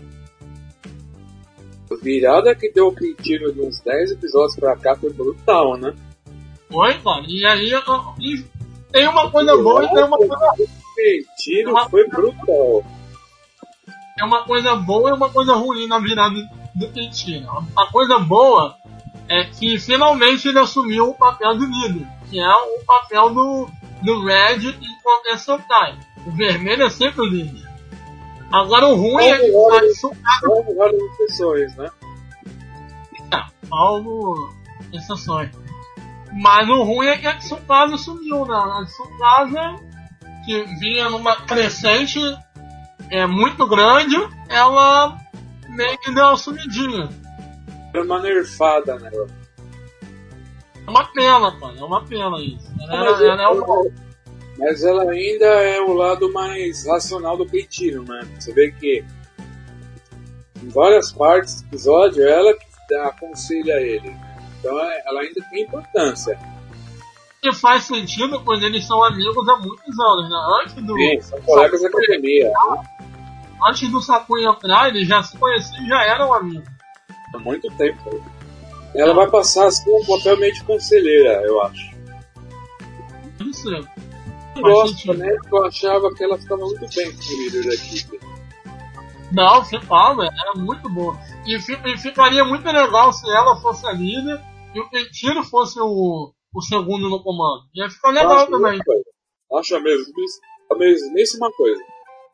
A virada que deu o Keiichiro de uns dez episódios pra cá foi brutal, né? Foi, cara. E aí, e tem uma coisa boa e tem uma coisa ruim. O Keiichiro foi brutal. É uma coisa boa e uma coisa ruim na virada do Keiichiro. A coisa boa é que finalmente ele assumiu o papel do líder, que é o papel do, do Red em qualquer Sentai. O vermelho é sempre o líder. Agora o ruim é que está sugado. Várias exceções, né? É, salvo exceções. Mas o ruim é que a Tsukasa sumiu, né? A Tsukasa, que vinha numa crescente é, muito grande, ela meio que deu uma sumidinha. Era uma nerfada, né? É uma pena, cara. É uma pena isso. Ela, mas, ela é uma... mas ela ainda é o lado mais racional do Keiichiro, né? Você vê que em várias partes do episódio, ela que aconselha ele. Então ela ainda tem importância. E faz sentido quando eles são amigos há muitos anos, né? Antes do. Sim, são colegas da academia. Né? Antes do Sakuya entrar, eles já se conheciam e já eram amigos. Há muito tempo. Ela vai passar assim um papel meio de conselheira, eu acho. Isso é. Eu gosto, né? Eu achava que ela ficava muito bem com o líder da equipe. Não, você fala, era muito boa. E, e ficaria muito legal se ela fosse a líder e o Keiichiro fosse o, o segundo no comando. Ia ficar legal acho também. Acho a, mesma, a mesmíssima coisa.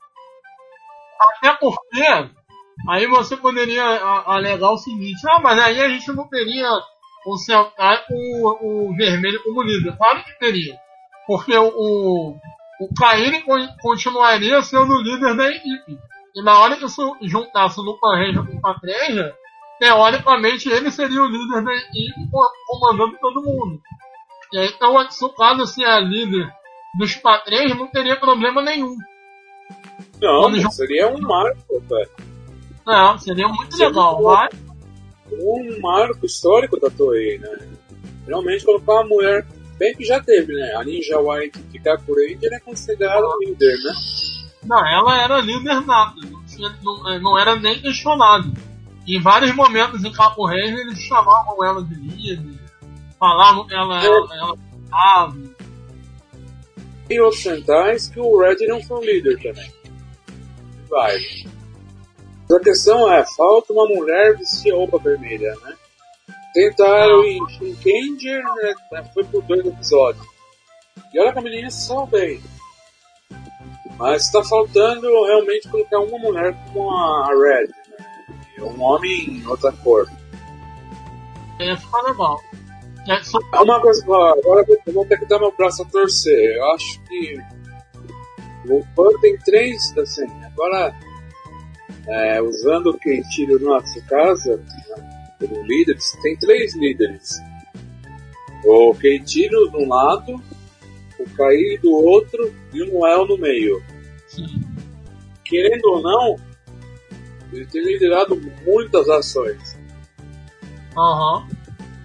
Até porque aí você poderia alegar o seguinte: ah, mas aí a gente não teria o Selkai com o, o vermelho como líder. Claro que teria. Porque o, o, o Kairi continuaria sendo o líder da equipe. E na hora que isso juntasse o Lupin Ranger com o Patreja, teoricamente ele seria o líder da equipe comandando todo mundo. E aí, então, se caso ser a líder dos Patreja, não teria problema nenhum. Não, Quando seria um marco, velho. Não, seria muito seria legal, um, vai. Um marco histórico da Toei, né? Realmente colocar uma mulher, bem que já teve, né? A Ninja White de Kaku Ranger é considerada líder, né? Não, ela era líder nata, não, não, não era nem questionado. Em vários momentos em Kaku Ranger eles chamavam ela de líder, falavam que ela estava. É. Tem outros centais que o Red não foi um líder também. Vai. A questão é, falta uma mulher vestir roupa vermelha, né? Tentaram em Shinkenger, né? Foi por dois episódios. E olha que a menina se saiu bem. Mas está faltando realmente colocar uma mulher como a Red, né? E um homem em outra cor. É, fica legal. É só... uma coisa, agora eu vou ter que dar meu braço a torcer. Eu acho que o Lupin tem três, assim, agora é, usando o Keiichiro no Atsukasa, né, como líder, tem três líderes. O Keiichiro de um lado, o Kairi do outro e o Noel no meio. Sim. Querendo ou não, ele tem liderado muitas ações. Aham. Uhum.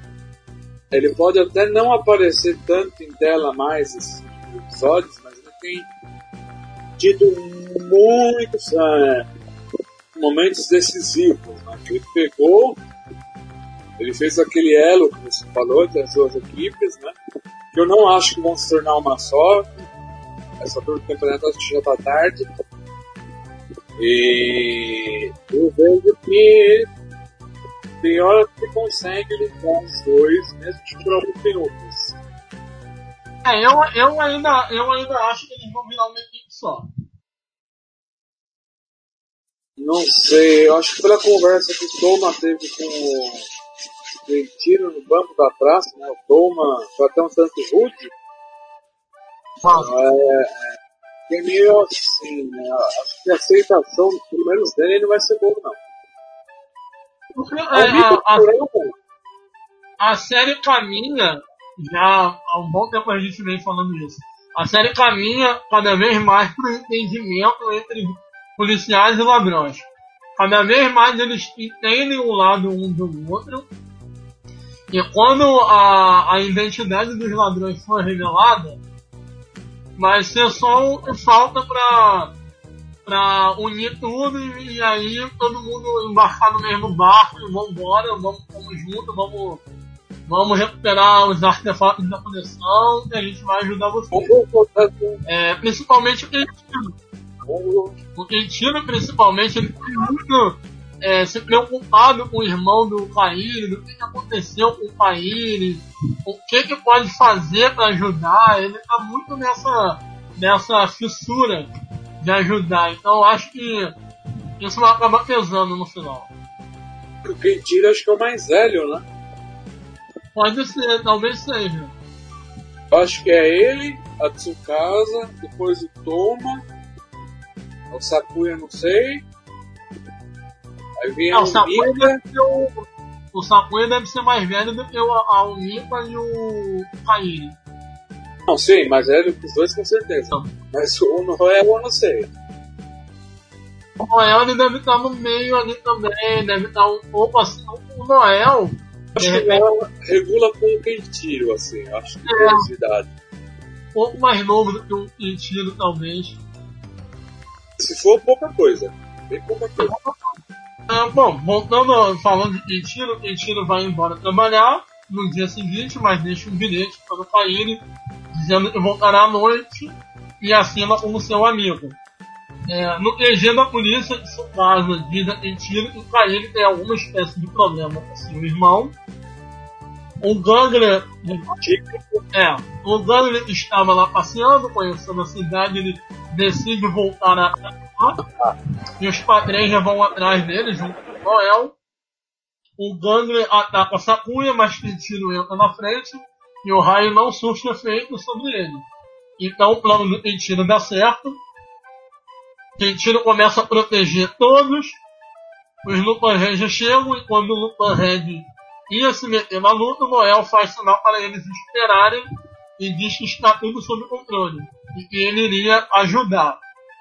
Ele pode até não aparecer tanto em tela mais esses episódios, mas ele tem tido muitos é, momentos decisivos, né? Ele pegou, ele fez aquele elo que você falou entre as duas equipes, né? Que eu não acho que vão se tornar uma só. Essa altura do campeonato acho que já está tarde. E eu vejo que tem hora que consegue ligar os dois, mesmo que por alguns minutos. É, eu, eu, ainda, eu ainda acho que eles vão virar uma equipe só. Não sei, eu acho que pela conversa que o Toma teve com o Keiichiro no banco da praça, né? O Toma foi até um tanto rude. É, é meio assim, né? Acho que a aceitação, pelo menos dele, não vai ser boa, não. Porque a, a, a, a série caminha, já há um bom tempo a gente vem falando isso, a série caminha cada vez mais para o entendimento entre policiais e ladrões. Cada vez mais eles entendem o lado um do outro, e quando a, a identidade dos ladrões for revelada, vai ser só o que falta para pra unir tudo e, e aí todo mundo embarcar no mesmo barco e vamos embora, vamos, vamos juntos, vamos, vamos recuperar os artefatos da coleção e a gente vai ajudar vocês. É, principalmente o Keiichiro. O Keiichiro, principalmente, ele foi muito é, se preocupado com o irmão do Kairi, do que, que aconteceu com o Kairi, o que, que pode fazer para ajudar. Ele tá muito nessa, nessa fissura de ajudar, então eu acho que isso vai acabar pesando no final. O Keiichiro acho que é o mais velho, né? Pode ser, talvez seja. Eu acho que é ele, a Tsukasa, depois o Toma, o Sakuya não sei, aí vem não, a Umika. O, o Sakuya deve ser mais velho do que o, a Umika e o Kairi. Não sei, mas é os dois com certeza. Não. Mas o Noel eu não sei. O Noel ele deve estar no meio ali também, deve estar um pouco assim. O Noel. Acho que é, ela regula com o Quintiro, assim, acho que é a cidade. Um pouco mais novo do que o Quintiro, talvez. Se for pouca coisa, bem pouca coisa. Ah, bom, voltando, falando de Quintiro, Quintiro vai embora trabalhar no dia seguinte, mas deixa um bilhete para o Kairi dizendo que voltará à noite e assina como seu amigo. É, no Q G da polícia, isso casa diz a Quintiro que o Kairi tem alguma espécie de problema com seu irmão. O Gangler, é, o Gangler estava lá passeando, conhecendo a cidade, ele decide voltar a atacar, e os padrinhos já vão atrás dele, junto com o Noel. O Gangler ataca a Sakuya, mas Quintiro entra na frente, e o raio não surge efeito sobre ele. Então o plano do Quintiro dá certo. Quintiro começa a proteger todos, os Lupin Rangers chegam, e quando o Lupin Red ia se meter na luta, o Noel faz sinal para eles esperarem e diz que está tudo sob controle e que ele iria ajudar.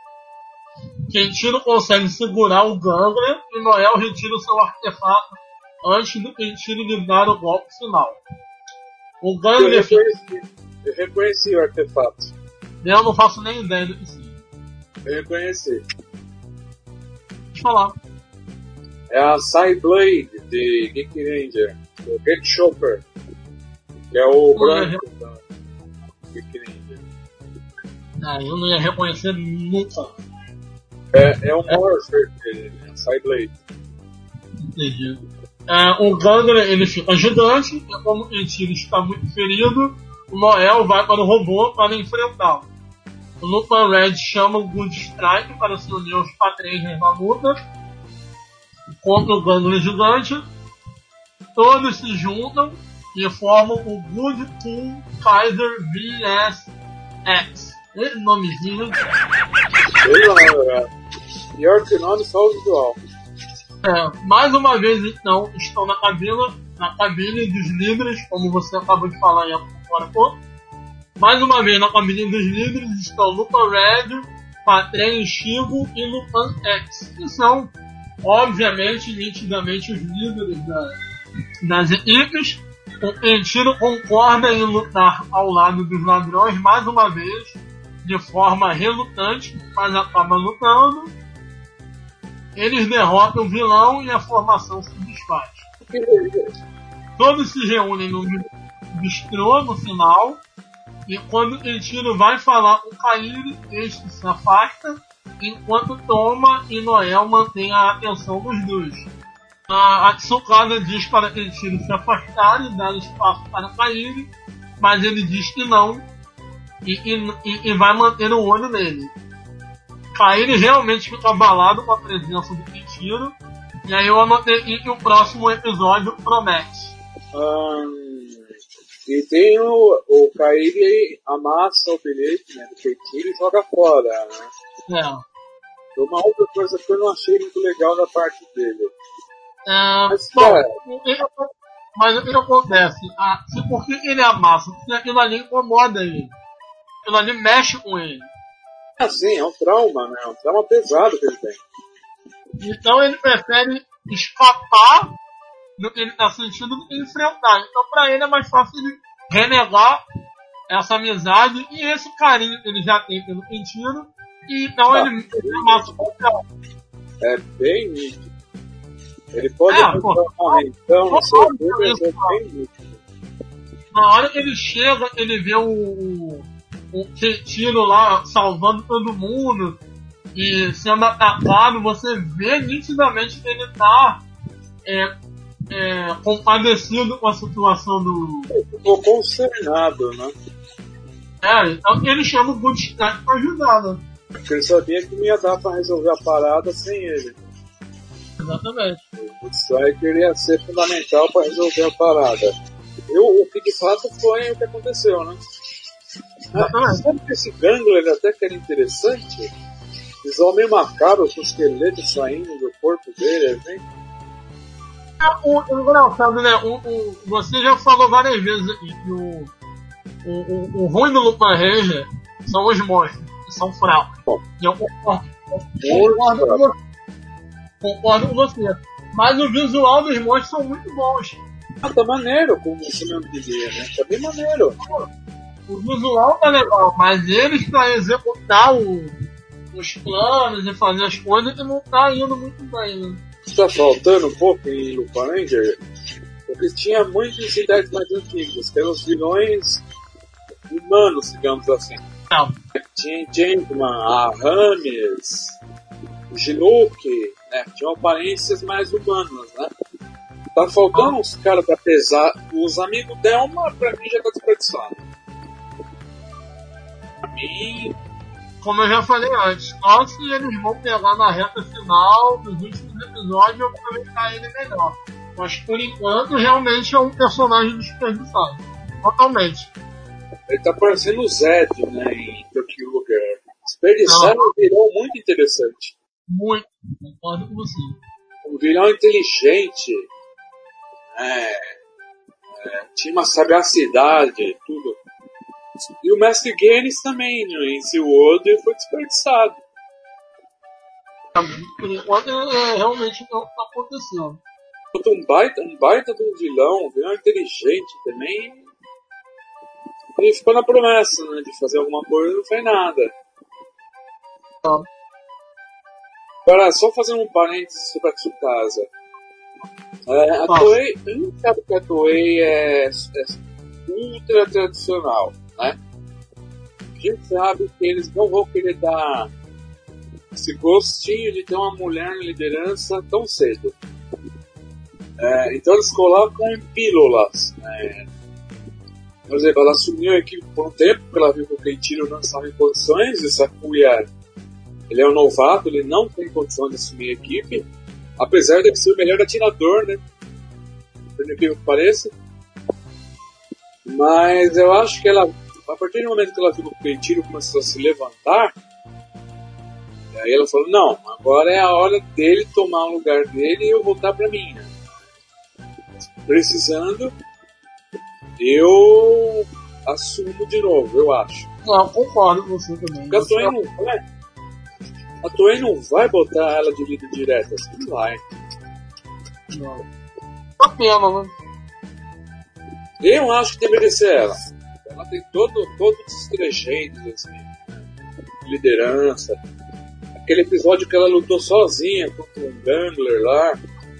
Quintiro consegue segurar o Gangler e Noel retira o seu artefato antes do Quintiro lhe dar o golpe final. O Gangler... Eu reconheci, eu reconheci o artefato. Eu não faço nem ideia do que seja. Eu reconheci. Deixa eu falar. É a Psyblade de Geek Ranger, o Get Chopper, que é o branco da Geek Ranger. Ah, eu não ia reconhecer nunca. É, é um Morpher dele, né? A Psyblade. Entendi. É, o Gangler ele fica gigante, e como o Quintiro está muito ferido, o Noel vai para o robô para enfrentá-lo. O Lupin Red chama o Good Strike para se unir aos padrinhos na luta contra o Gangler gigante. Todos se juntam e formam o Good Cool Kaiser V S X. Esse nomezinho. Sei lá, é. Pior que o nome, só o visual. É, mais uma vez então estão na cabine, na cabine dos líderes, como você acabou de falar aí agora há pouco. Mais uma vez na cabine dos líderes estão Lupin Red, Patren Shigo e Lupin X, que são obviamente, nitidamente os líderes da, das equipes. O Quintiro concorda em lutar ao lado dos ladrões mais uma vez, de forma relutante, mas acaba lutando. Eles derrotam o vilão e a formação se desfaz. Todos se reúnem no bistrô no final, e quando o Quintiro vai falar com o Kairi, este se afasta, enquanto Toma e Noel mantêm a atenção dos dois. A Tsukada diz para Quintiro se afastar e dar espaço para Kairi, mas ele diz que não e, e, e vai manter o olho nele. Kairi realmente fica abalado com a presença do Quintiro, e aí eu anotei que o próximo episódio promete. Hum, e tem o, o Kairi amassa o bilhete, né, do Quintiro e joga fora, né? É. Uma outra coisa que eu não achei muito legal da parte dele. É, mas, bom, cara, mas o que acontece? Ah, se por que ele amassa? Porque aquilo ali incomoda ele. Aquilo ali mexe com ele. É assim, é um trauma, né? É um trauma pesado que ele tem. Então ele prefere escapar do que ele está sentindo do que enfrentar. Então pra ele é mais fácil ele renegar essa amizade e esse carinho que ele já tem pelo Quintiro. E então ah, ele amassa o cara. É bem nítido. Ele pode é, fazer uma rendição, não sei o que, mas é bem nítido. Na hora que ele chega, ele vê o, o Quintiro lá salvando todo mundo e sendo atacado, você vê nitidamente que ele tá é, é, compadecido com a situação do... Ele ficou concernado, né? É, então ele chama o Good Strike pra ajudar, né? Porque ele sabia que não ia dar pra resolver a parada sem ele. Exatamente. O Good Strike ia ser fundamental pra resolver a parada. Eu, o que de fato foi o que aconteceu, né? Ah, sabe que esse Gangler até que era interessante? Visual meio macabro, com o esqueleto saindo do corpo dele, assim. É, o, o engraçado, né? O, o, você já falou várias vezes aqui que o, o, o, o ruim do Lupin Ranger são os monstros, que são fracos. Bom, e eu concordo. Eu concordo com você. concordo com você. Mas o visual dos monstros são muito bons. Ah, tá maneiro, como você mesmo diria, né? Tá bem maneiro. O visual tá legal, mas eles pra executar o, os planos e fazer as coisas que não tá indo muito bem, né? Tá faltando um pouco em Lupin Ranger, porque tinha muitas ideias mais antigas, que eram os vilões humanos, digamos assim. Não. Tinha Gentleman, a Rames, o Ginuke, né? Tinham aparências mais humanas, né? Tá faltando uns caras pra pesar. Os amigos Delma, pra mim, já tá desperdiçado. Pra mim... Como eu já falei antes, só se eles vão pegar na reta final dos últimos episódios e aproveitar ele melhor. Mas por enquanto, realmente é um personagem desperdiçado. Totalmente. Ele tá parecendo o Zed, né, em Tokyo Girl. Desperdiçado é um vilão muito interessante. Muito, concordo com você. Um vilão inteligente. É, é, tinha uma sagacidade, tudo. E o Mestre Guinness também, né, em Seaworld, foi desperdiçado. Por enquanto, é, realmente não está acontecendo. Um baita, um baita de um vilão, um vilão inteligente também. Ele ficou na promessa, né, de fazer alguma coisa, não fez nada. Tá. Agora, só fazer um parênteses sobre a Tsukasa. É, a Tá. Toei, a gente sabe que a Toei é, é ultra tradicional, né? A gente sabe que eles não vão querer dar esse gostinho de ter uma mulher na liderança tão cedo. É, então eles colocam em pílulas, né? Por exemplo, ela assumiu a equipe por um tempo, porque ela viu que o Keiichiro não estava em condições, e Sakuya, ele é um novato, ele não tem condição de assumir a equipe, apesar de ele ser o melhor atirador, né? Por incrível que pareça. Mas eu acho que ela, a partir do momento que ela viu que o Keiichiro começou a se levantar, aí ela falou, não, agora é a hora dele tomar o lugar dele e eu voltar pra mim, né? Precisando, eu assumo de novo, eu acho. Não, concordo com você também. Porque a Toei não vai, a Toei não vai botar ela de líder direta, assim, não vai. Não. Uma pena, né? Eu acho que deveria ser ela. Ela tem todo, todos os trejeitos, assim, liderança. Aquele episódio que ela lutou sozinha contra um Gangler lá.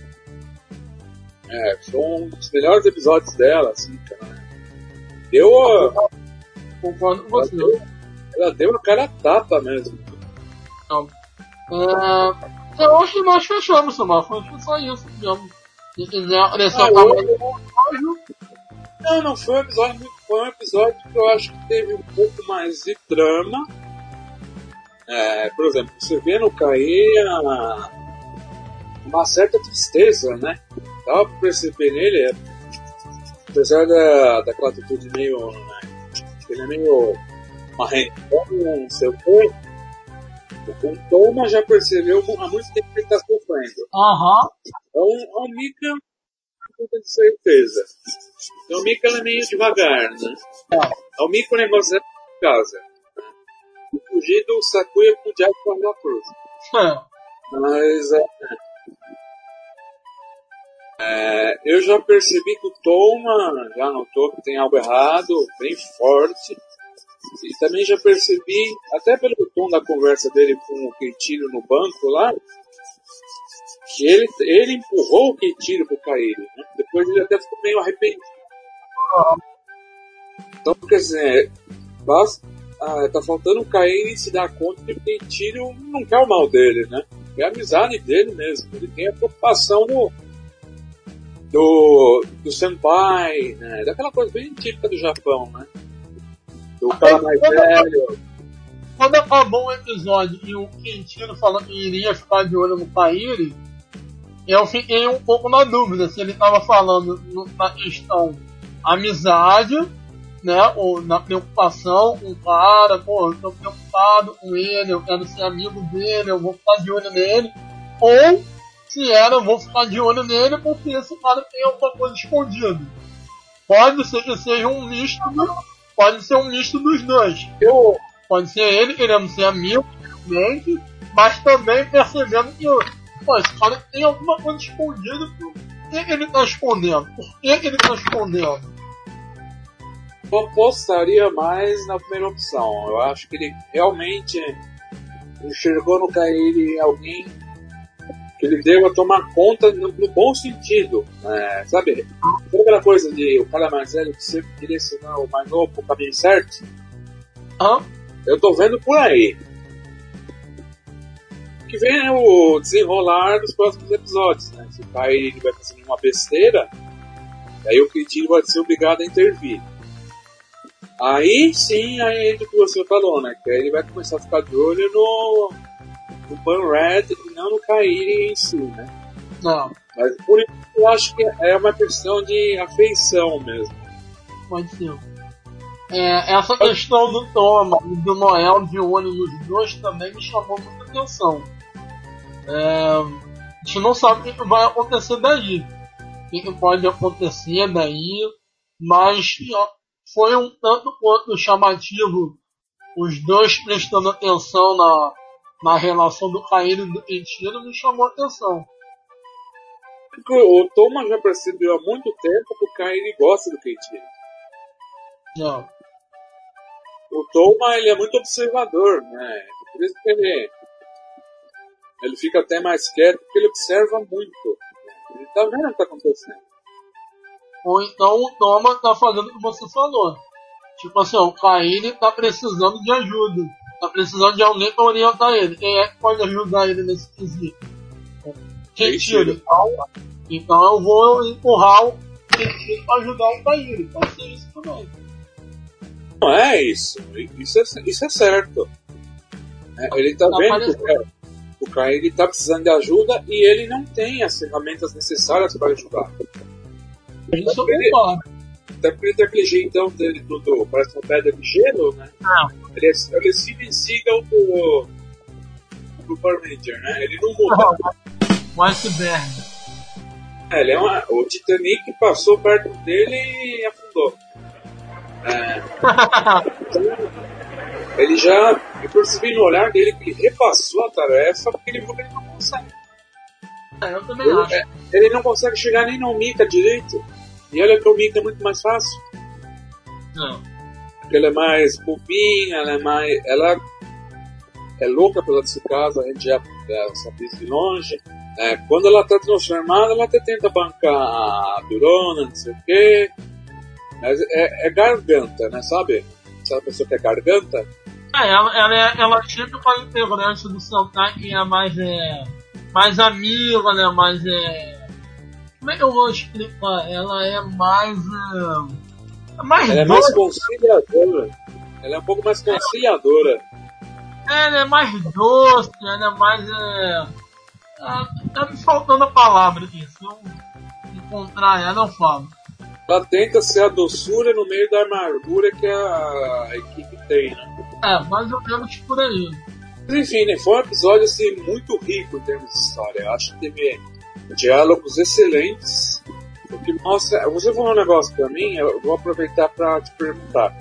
É, foi um dos melhores episódios dela, assim, cara. Deu a... Concordo com você. Ela deu, ela deu a cara a tapa mesmo. Não. É, eu acho que nós fechamos, Samar. Foi só isso, digamos. Se quiser acrescentar Ah, mais eu- alguma coisa. Não, não foi um episódio muito. Foi um episódio que eu acho que teve um pouco mais de trama. É, por exemplo, você vê no Caí uma certa tristeza, né? Dava pra perceber nele, é, apesar da, daquela atitude meio. Né, ele é meio marrentão, não sei o quê. O Thomas já percebeu há muito tempo que ele está sofrendo. Aham. Então, a Mika não tem certeza. Então, a Mika ela é meio devagar, né? A Mika o negócio é de casa. Né? E fugir do Sakuya com o Jack para da cruz. É. Mas, é, é, eu já percebi que o Toma já notou que tem algo errado, bem forte. E também já percebi, até pelo tom da conversa dele com o Keiichiro no banco lá, que ele, ele empurrou o Keiichiro pro Kairi, né? Depois ele até ficou meio arrependido. Então, quer dizer, basta, ah, tá faltando o Kairi se dar conta que o Keiichiro não quer o mal dele, né? É a amizade dele mesmo. Ele tem a preocupação do, do, do senpai, né? Daquela coisa bem típica do Japão, né? Do cara mais velho. Quando acabou o episódio e o Keiichiro falou que iria ficar de olho no Kairi, eu fiquei um pouco na dúvida se ele estava falando no, na questão amizade, né, ou na preocupação com o cara, pô, eu tô preocupado com ele, eu quero ser amigo dele, eu vou ficar de olho nele, ou se era, eu vou ficar de olho nele porque esse cara tem alguma coisa escondida. Pode ser que seja um misto, pode ser um misto dos dois. Eu, Pode ser ele querendo ser amigo, realmente, mas também percebendo que pô, esse cara tem alguma coisa escondida, pô. Por que ele tá escondendo? Por que ele tá escondendo? Eu apostaria mais na primeira opção. Eu acho que ele realmente enxergou no Kairi alguém que ele deva tomar conta no, no bom sentido. Né? Sabe? Toda aquela coisa de o cara mais velho que sempre queria ensinar o mais novo pro caminho certo. Aham. Eu tô vendo por aí. Que vem é o desenrolar dos próximos episódios, né? Se o Kairi vai fazer uma besteira, aí o Kiichiro vai ser obrigado a intervir. Aí sim, aí entra o que você falou, né? Que aí ele vai começar a ficar de olho no, no Banred e não no Kairi em si, né? Não. Mas por isso eu acho que é uma questão de afeição mesmo. Pode ser. É, essa questão do Toma e do Noel de olho nos dois também me chamou muita atenção. É, a gente não sabe o que vai acontecer daí. O que pode acontecer daí, mas ó, foi um tanto quanto chamativo os dois prestando atenção na, na relação do Kairi e do Kiichiro, me chamou a atenção. O Toma já percebeu há muito tempo que o Kairi gosta do Kiichiro. Não. O Toma, ele é muito observador, né? Por isso que ele, ele fica até mais quieto, porque ele observa muito. Ele tá vendo o que tá acontecendo. Ou então o Toma tá fazendo o que você falou. Tipo assim, ó, o Kairi tá precisando de ajuda. Tá precisando de alguém pra orientar ele. Quem é que pode ajudar ele nesse quesito? Kiichiro. Então, então eu vou empurrar o Kiichiro pra ajudar o Kairi. Pode ser isso também. Não é isso. Isso é, isso é certo. É, ele tá, tá vendo que o Kairi tá precisando de ajuda e ele não tem as ferramentas necessárias para ajudar. Isso eu concordo. Até porque ele tem aquele jeitão dele tudo, parece uma pedra de gelo, né? Não. Ele é, ele é Steven Seagal do, do Power Ranger, né? Ele não muda. O iceberg. É, ele é uma, o Titanic passou perto dele e afundou. É, então, ele já, eu percebi no olhar dele que ele repassou a tarefa porque ele viu que ele não consegue. É, eu também ele, acho. é, ele não consegue chegar nem no Mika direito. E olha que o Mika é muito mais fácil. Não. Porque ela é mais bobinha, ela é mais. Ela é louca pela sua casa, a gente já, já sabe isso de longe. É, quando ela tá transformada, ela até tenta bancar a Durona, não sei o quê. Mas é, é garganta, né? Sabe? Sabe a pessoa que é garganta? É, ela, ela é ela é típica integrante do Sentai, que é mais, é, mais amiga, né? Mais é. Como é que eu vou explicar? Ela é mais. É, é mais ela é doce. mais conciliadora. Ela é um pouco mais conciliadora. Ela é mais doce, ela é mais. É, é, tá me faltando a palavra aqui. Se eu encontrar ela, eu falo. Ela tenta ser a doçura no meio da amargura que a, a equipe tem, né? É, mais ou menos por aí. Mas enfim, né? Foi um episódio assim, muito rico em termos de história. Eu acho que teve diálogos excelentes. Porque mostra. Você falou um negócio pra mim, eu vou aproveitar pra te perguntar.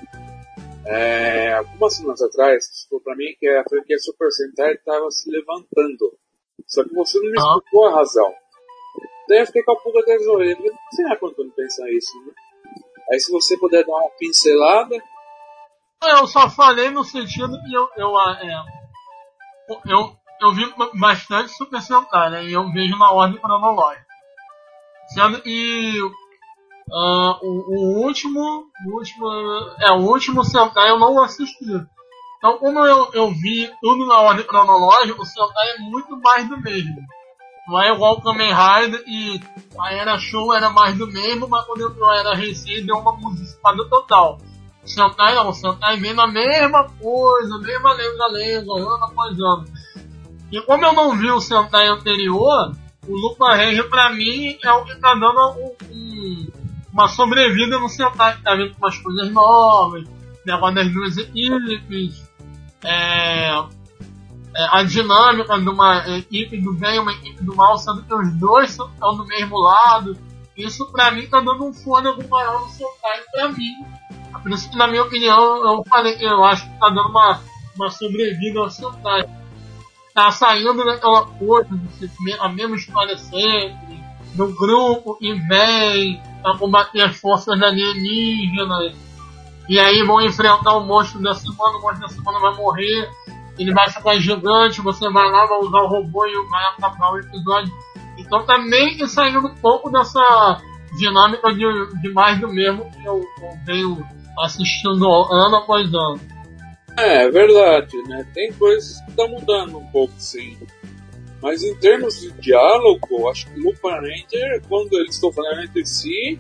É, algumas semanas atrás, você falou pra mim que a franquia Super Sentai estava se levantando. Só que você não me Ah. explicou a razão. Daí eu fiquei com a pulga atrás da orelha. Será quando eu não pensa isso, né? Aí se você puder dar uma pincelada. Eu só falei no sentido que eu eu, é, eu, eu vi bastante Super Sentai, né? E eu vejo na ordem cronológica. Sendo que uh, o, o último, o último, é, o último Sentai eu não assisti. Então, como eu, eu vi tudo na ordem cronológica, o Sentai é muito mais do mesmo. Não é igual o Kamen Rider e a Era Show era mais do mesmo, mas quando entrou a Era Heisei deu uma modificada total. O Sentai não, o Sentai vem na mesma coisa, mesma lenga-lenga, ano após ano. E como eu não vi o Sentai anterior, o Lupa Ranger pra mim é o que tá dando um, um, uma sobrevida no Sentai, que tá vindo com umas coisas novas, negócio das duas equipes, é, é, a dinâmica de uma equipe do bem e uma equipe do mal, sendo que os dois estão do mesmo lado. Isso pra mim tá dando um fôlego maior no Sentai pra mim. Por isso que, na minha opinião, eu falei que eu acho que tá dando uma, uma sobrevida ao Sentai. tá saindo daquela coisa de ser a mesma história sempre, do grupo que vem pra combater as forças alienígenas, e aí vão enfrentar o monstro da semana, o monstro da semana vai morrer, ele vai ficar gigante, você vai lá, vai usar o robô e vai acabar o episódio. Então tá meio que saindo um pouco dessa dinâmica de, de mais do mesmo que eu, eu venho assistindo ano após ano. É, é verdade, né? Tem coisas que estão mudando um pouco, sim. Mas em termos de diálogo, acho que Lupin Ranger, quando eles estão falando entre si,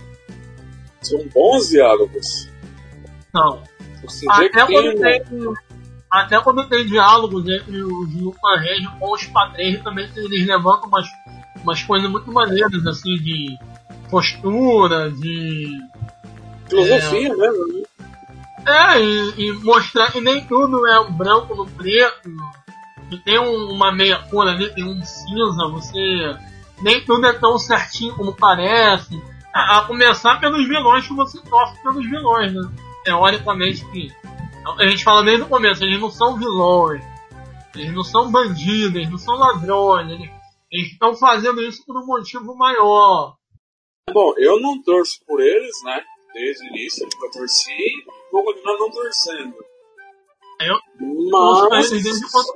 são bons diálogos. Não. Você Até vê que quando tem, tem, até quando tem diálogos entre os Lupin Ranger com os padrinhos, também eles levantam umas, umas coisas muito maneiras, assim, de postura, de... filosofia, é, mesmo, né? É, e, e mostrar que nem tudo é o branco no preto, que tem um, uma meia cor ali, tem um cinza, você... Nem tudo é tão certinho como parece. A, a começar pelos vilões que você torce pelos vilões, né? Teoricamente, que... A gente fala desde o começo, eles não são vilões, eles não são bandidos, eles não são ladrões, eles, eles estão fazendo isso por um motivo maior. Bom, eu não torço por eles, né? Desde o início, eu torci e vou continuar não torcendo. Eu mas, torço eles desde quando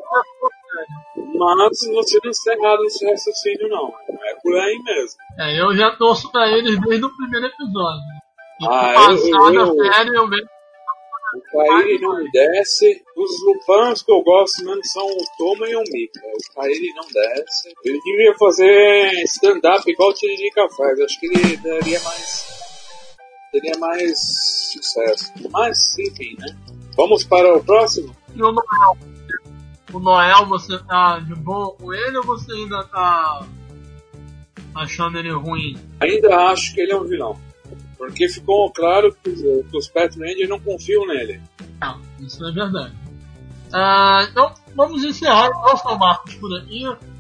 eu mas você não está errado nesse raciocínio, não. É por aí mesmo. É, eu já torço pra eles desde o primeiro episódio. E ah, passada eu, eu, série eu mesmo. O Kairi não me desce. Os Lupins que eu gosto mesmo são o Toma e o Mika. O Kairi não desce. Ele devia fazer stand-up igual o Tiririca faz. Acho que ele daria mais. teria mais sucesso. Mas, enfim, né? Vamos para o próximo? E o Noel? O Noel, você tá de boa com ele ou você ainda tá achando ele ruim? Ainda acho que ele é um vilão. Porque ficou claro que, que os Pet Ranger não confiam nele. Não, isso é verdade. Ah, então, vamos encerrar o nosso Marcos por aqui.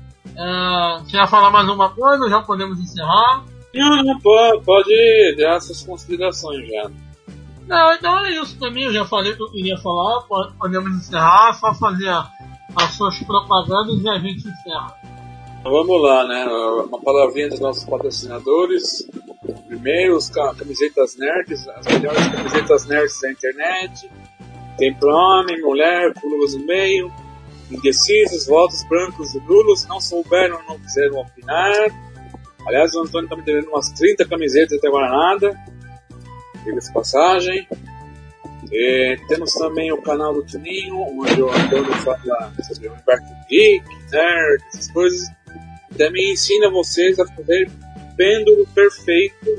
Ah, quer falar mais uma coisa? Já podemos encerrar? Não, não, pode, pode dar essas considerações já. Não, então é isso pra mim. Eu já falei o que eu queria falar. Podemos encerrar, só fazer as suas propagandas e a gente encerra. Vamos lá, né? Uma palavrinha dos nossos patrocinadores. Primeiro, as camisetas nerds, as melhores camisetas nerds da internet. Tem para homem, mulher, com luvas no meio. Indecisos, votos brancos e nulos. Não souberam, não quiseram opinar. Aliás, o Antônio está me devendo umas trinta camisetas até agora nada. Diga-se passagem. E temos também o canal do Tuninho, onde o Antônio fala sobre o Humberto Geek, nerd, essas coisas. Também ensina vocês a fazer pêndulo perfeito.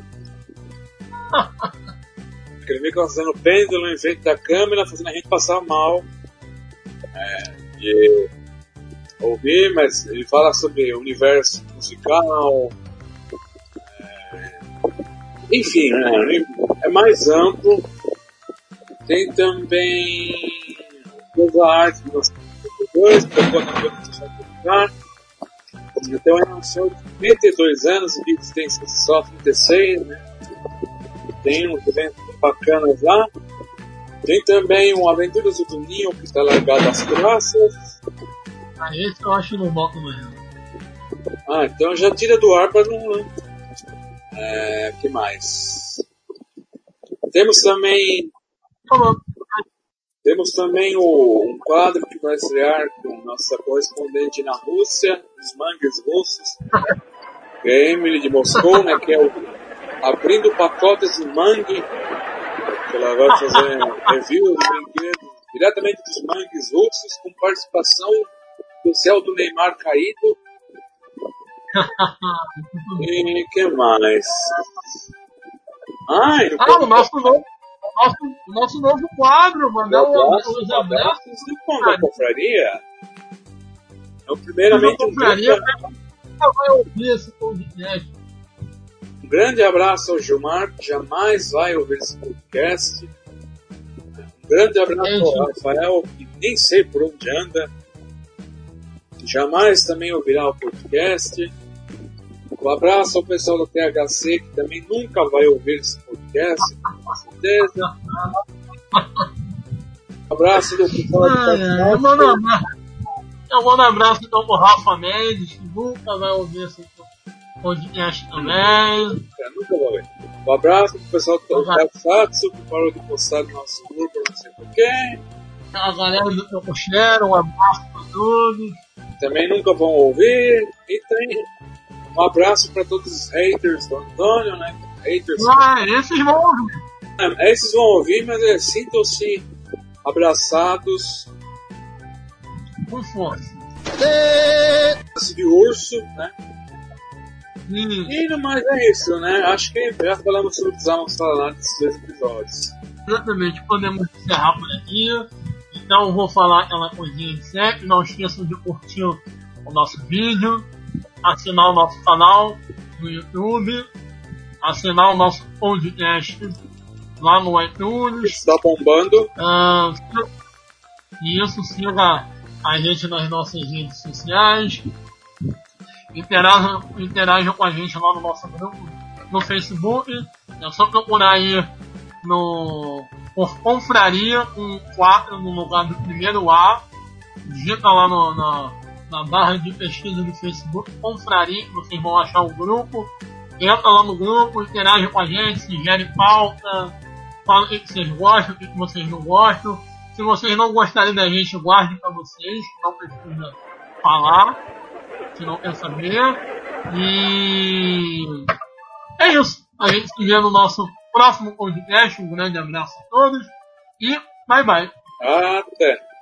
Ele fica fazendo pêndulo em frente da câmera, fazendo a gente passar mal. É, de ouvir, mas ele fala sobre o universo musical. É, enfim, né, é mais amplo. Tem também a arte de nós dois, que eu vou publicar. Então é um show de trinta e dois anos, o Bigos tem só trinta e seis, né? Tem uns eventos bacanas lá. Tem também o Aventuras do Tuninho, que está largado às praças. Ah, esse eu acho que não volta mesmo. Ah, então já tira do ar para não. É, que mais? Temos também. Falou. Temos também o, um quadro que vai estrear com nossa correspondente na Rússia, os mangues russos, que é a Emily de Moscou, né, que é o Abrindo Pacotes de Mangue, que ela vai fazer review de brinquedos diretamente dos mangues russos, com participação especial do Neymar caído. E que mais? Ah, e ah o nosso novo Nosso, nosso novo quadro, mandar os abraços da confraria. Então, primeiramente, um grande, vai ouvir esse podcast. um grande abraço ao Gilmar, que jamais vai ouvir esse podcast. Um grande abraço é, ao Rafael, que nem sei por onde anda, que jamais também ouvirá o podcast. Um abraço ao pessoal do T H C, que também nunca vai ouvir esse podcast, com certeza. Um abraço do pessoal do ah, é, mano, Eu mando um abraço então pro Rafa Mendes, que nunca vai ouvir esse podcast também. É, nunca vou ver. Um abraço pro pessoal do Satsu, que parou de postar no nosso grupo, não sei porquê. A galera do Tocochero, um abraço pra todos. Também nunca vão ouvir. E tem um abraço pra todos os haters do Antônio, né? Haters. Ah, esses vão ouvir. É, esses vão ouvir, mas é, sintam-se abraçados. Com força. De urso, né? Sim. E no mais é isso, né? Acho que já falamos sobre os Amassalados nesses dois episódios. Exatamente, podemos encerrar por aqui. Então vou falar aquela coisinha de sempre. Não esqueçam de curtir o nosso vídeo, assinar o nosso canal no YouTube, assinar o nosso podcast lá no iTunes. Está bombando. Ah, isso, siga a gente nas nossas redes sociais. Interaja, interaja com a gente lá no nosso grupo no Facebook. É só procurar aí no, por Confraria com quatro no lugar do primeiro A. Digita lá no, na, na barra de pesquisa do Facebook Confraria, que vocês vão achar o grupo. Entra lá no grupo, interaja com a gente, sugere pauta, fala o que vocês gostam, o que vocês não gostam. Se vocês não gostarem da gente, guardem pra vocês, não precisa falar, se não quer saber. E é isso. A gente se vê no nosso próximo podcast. Um grande abraço a todos e bye bye. Até.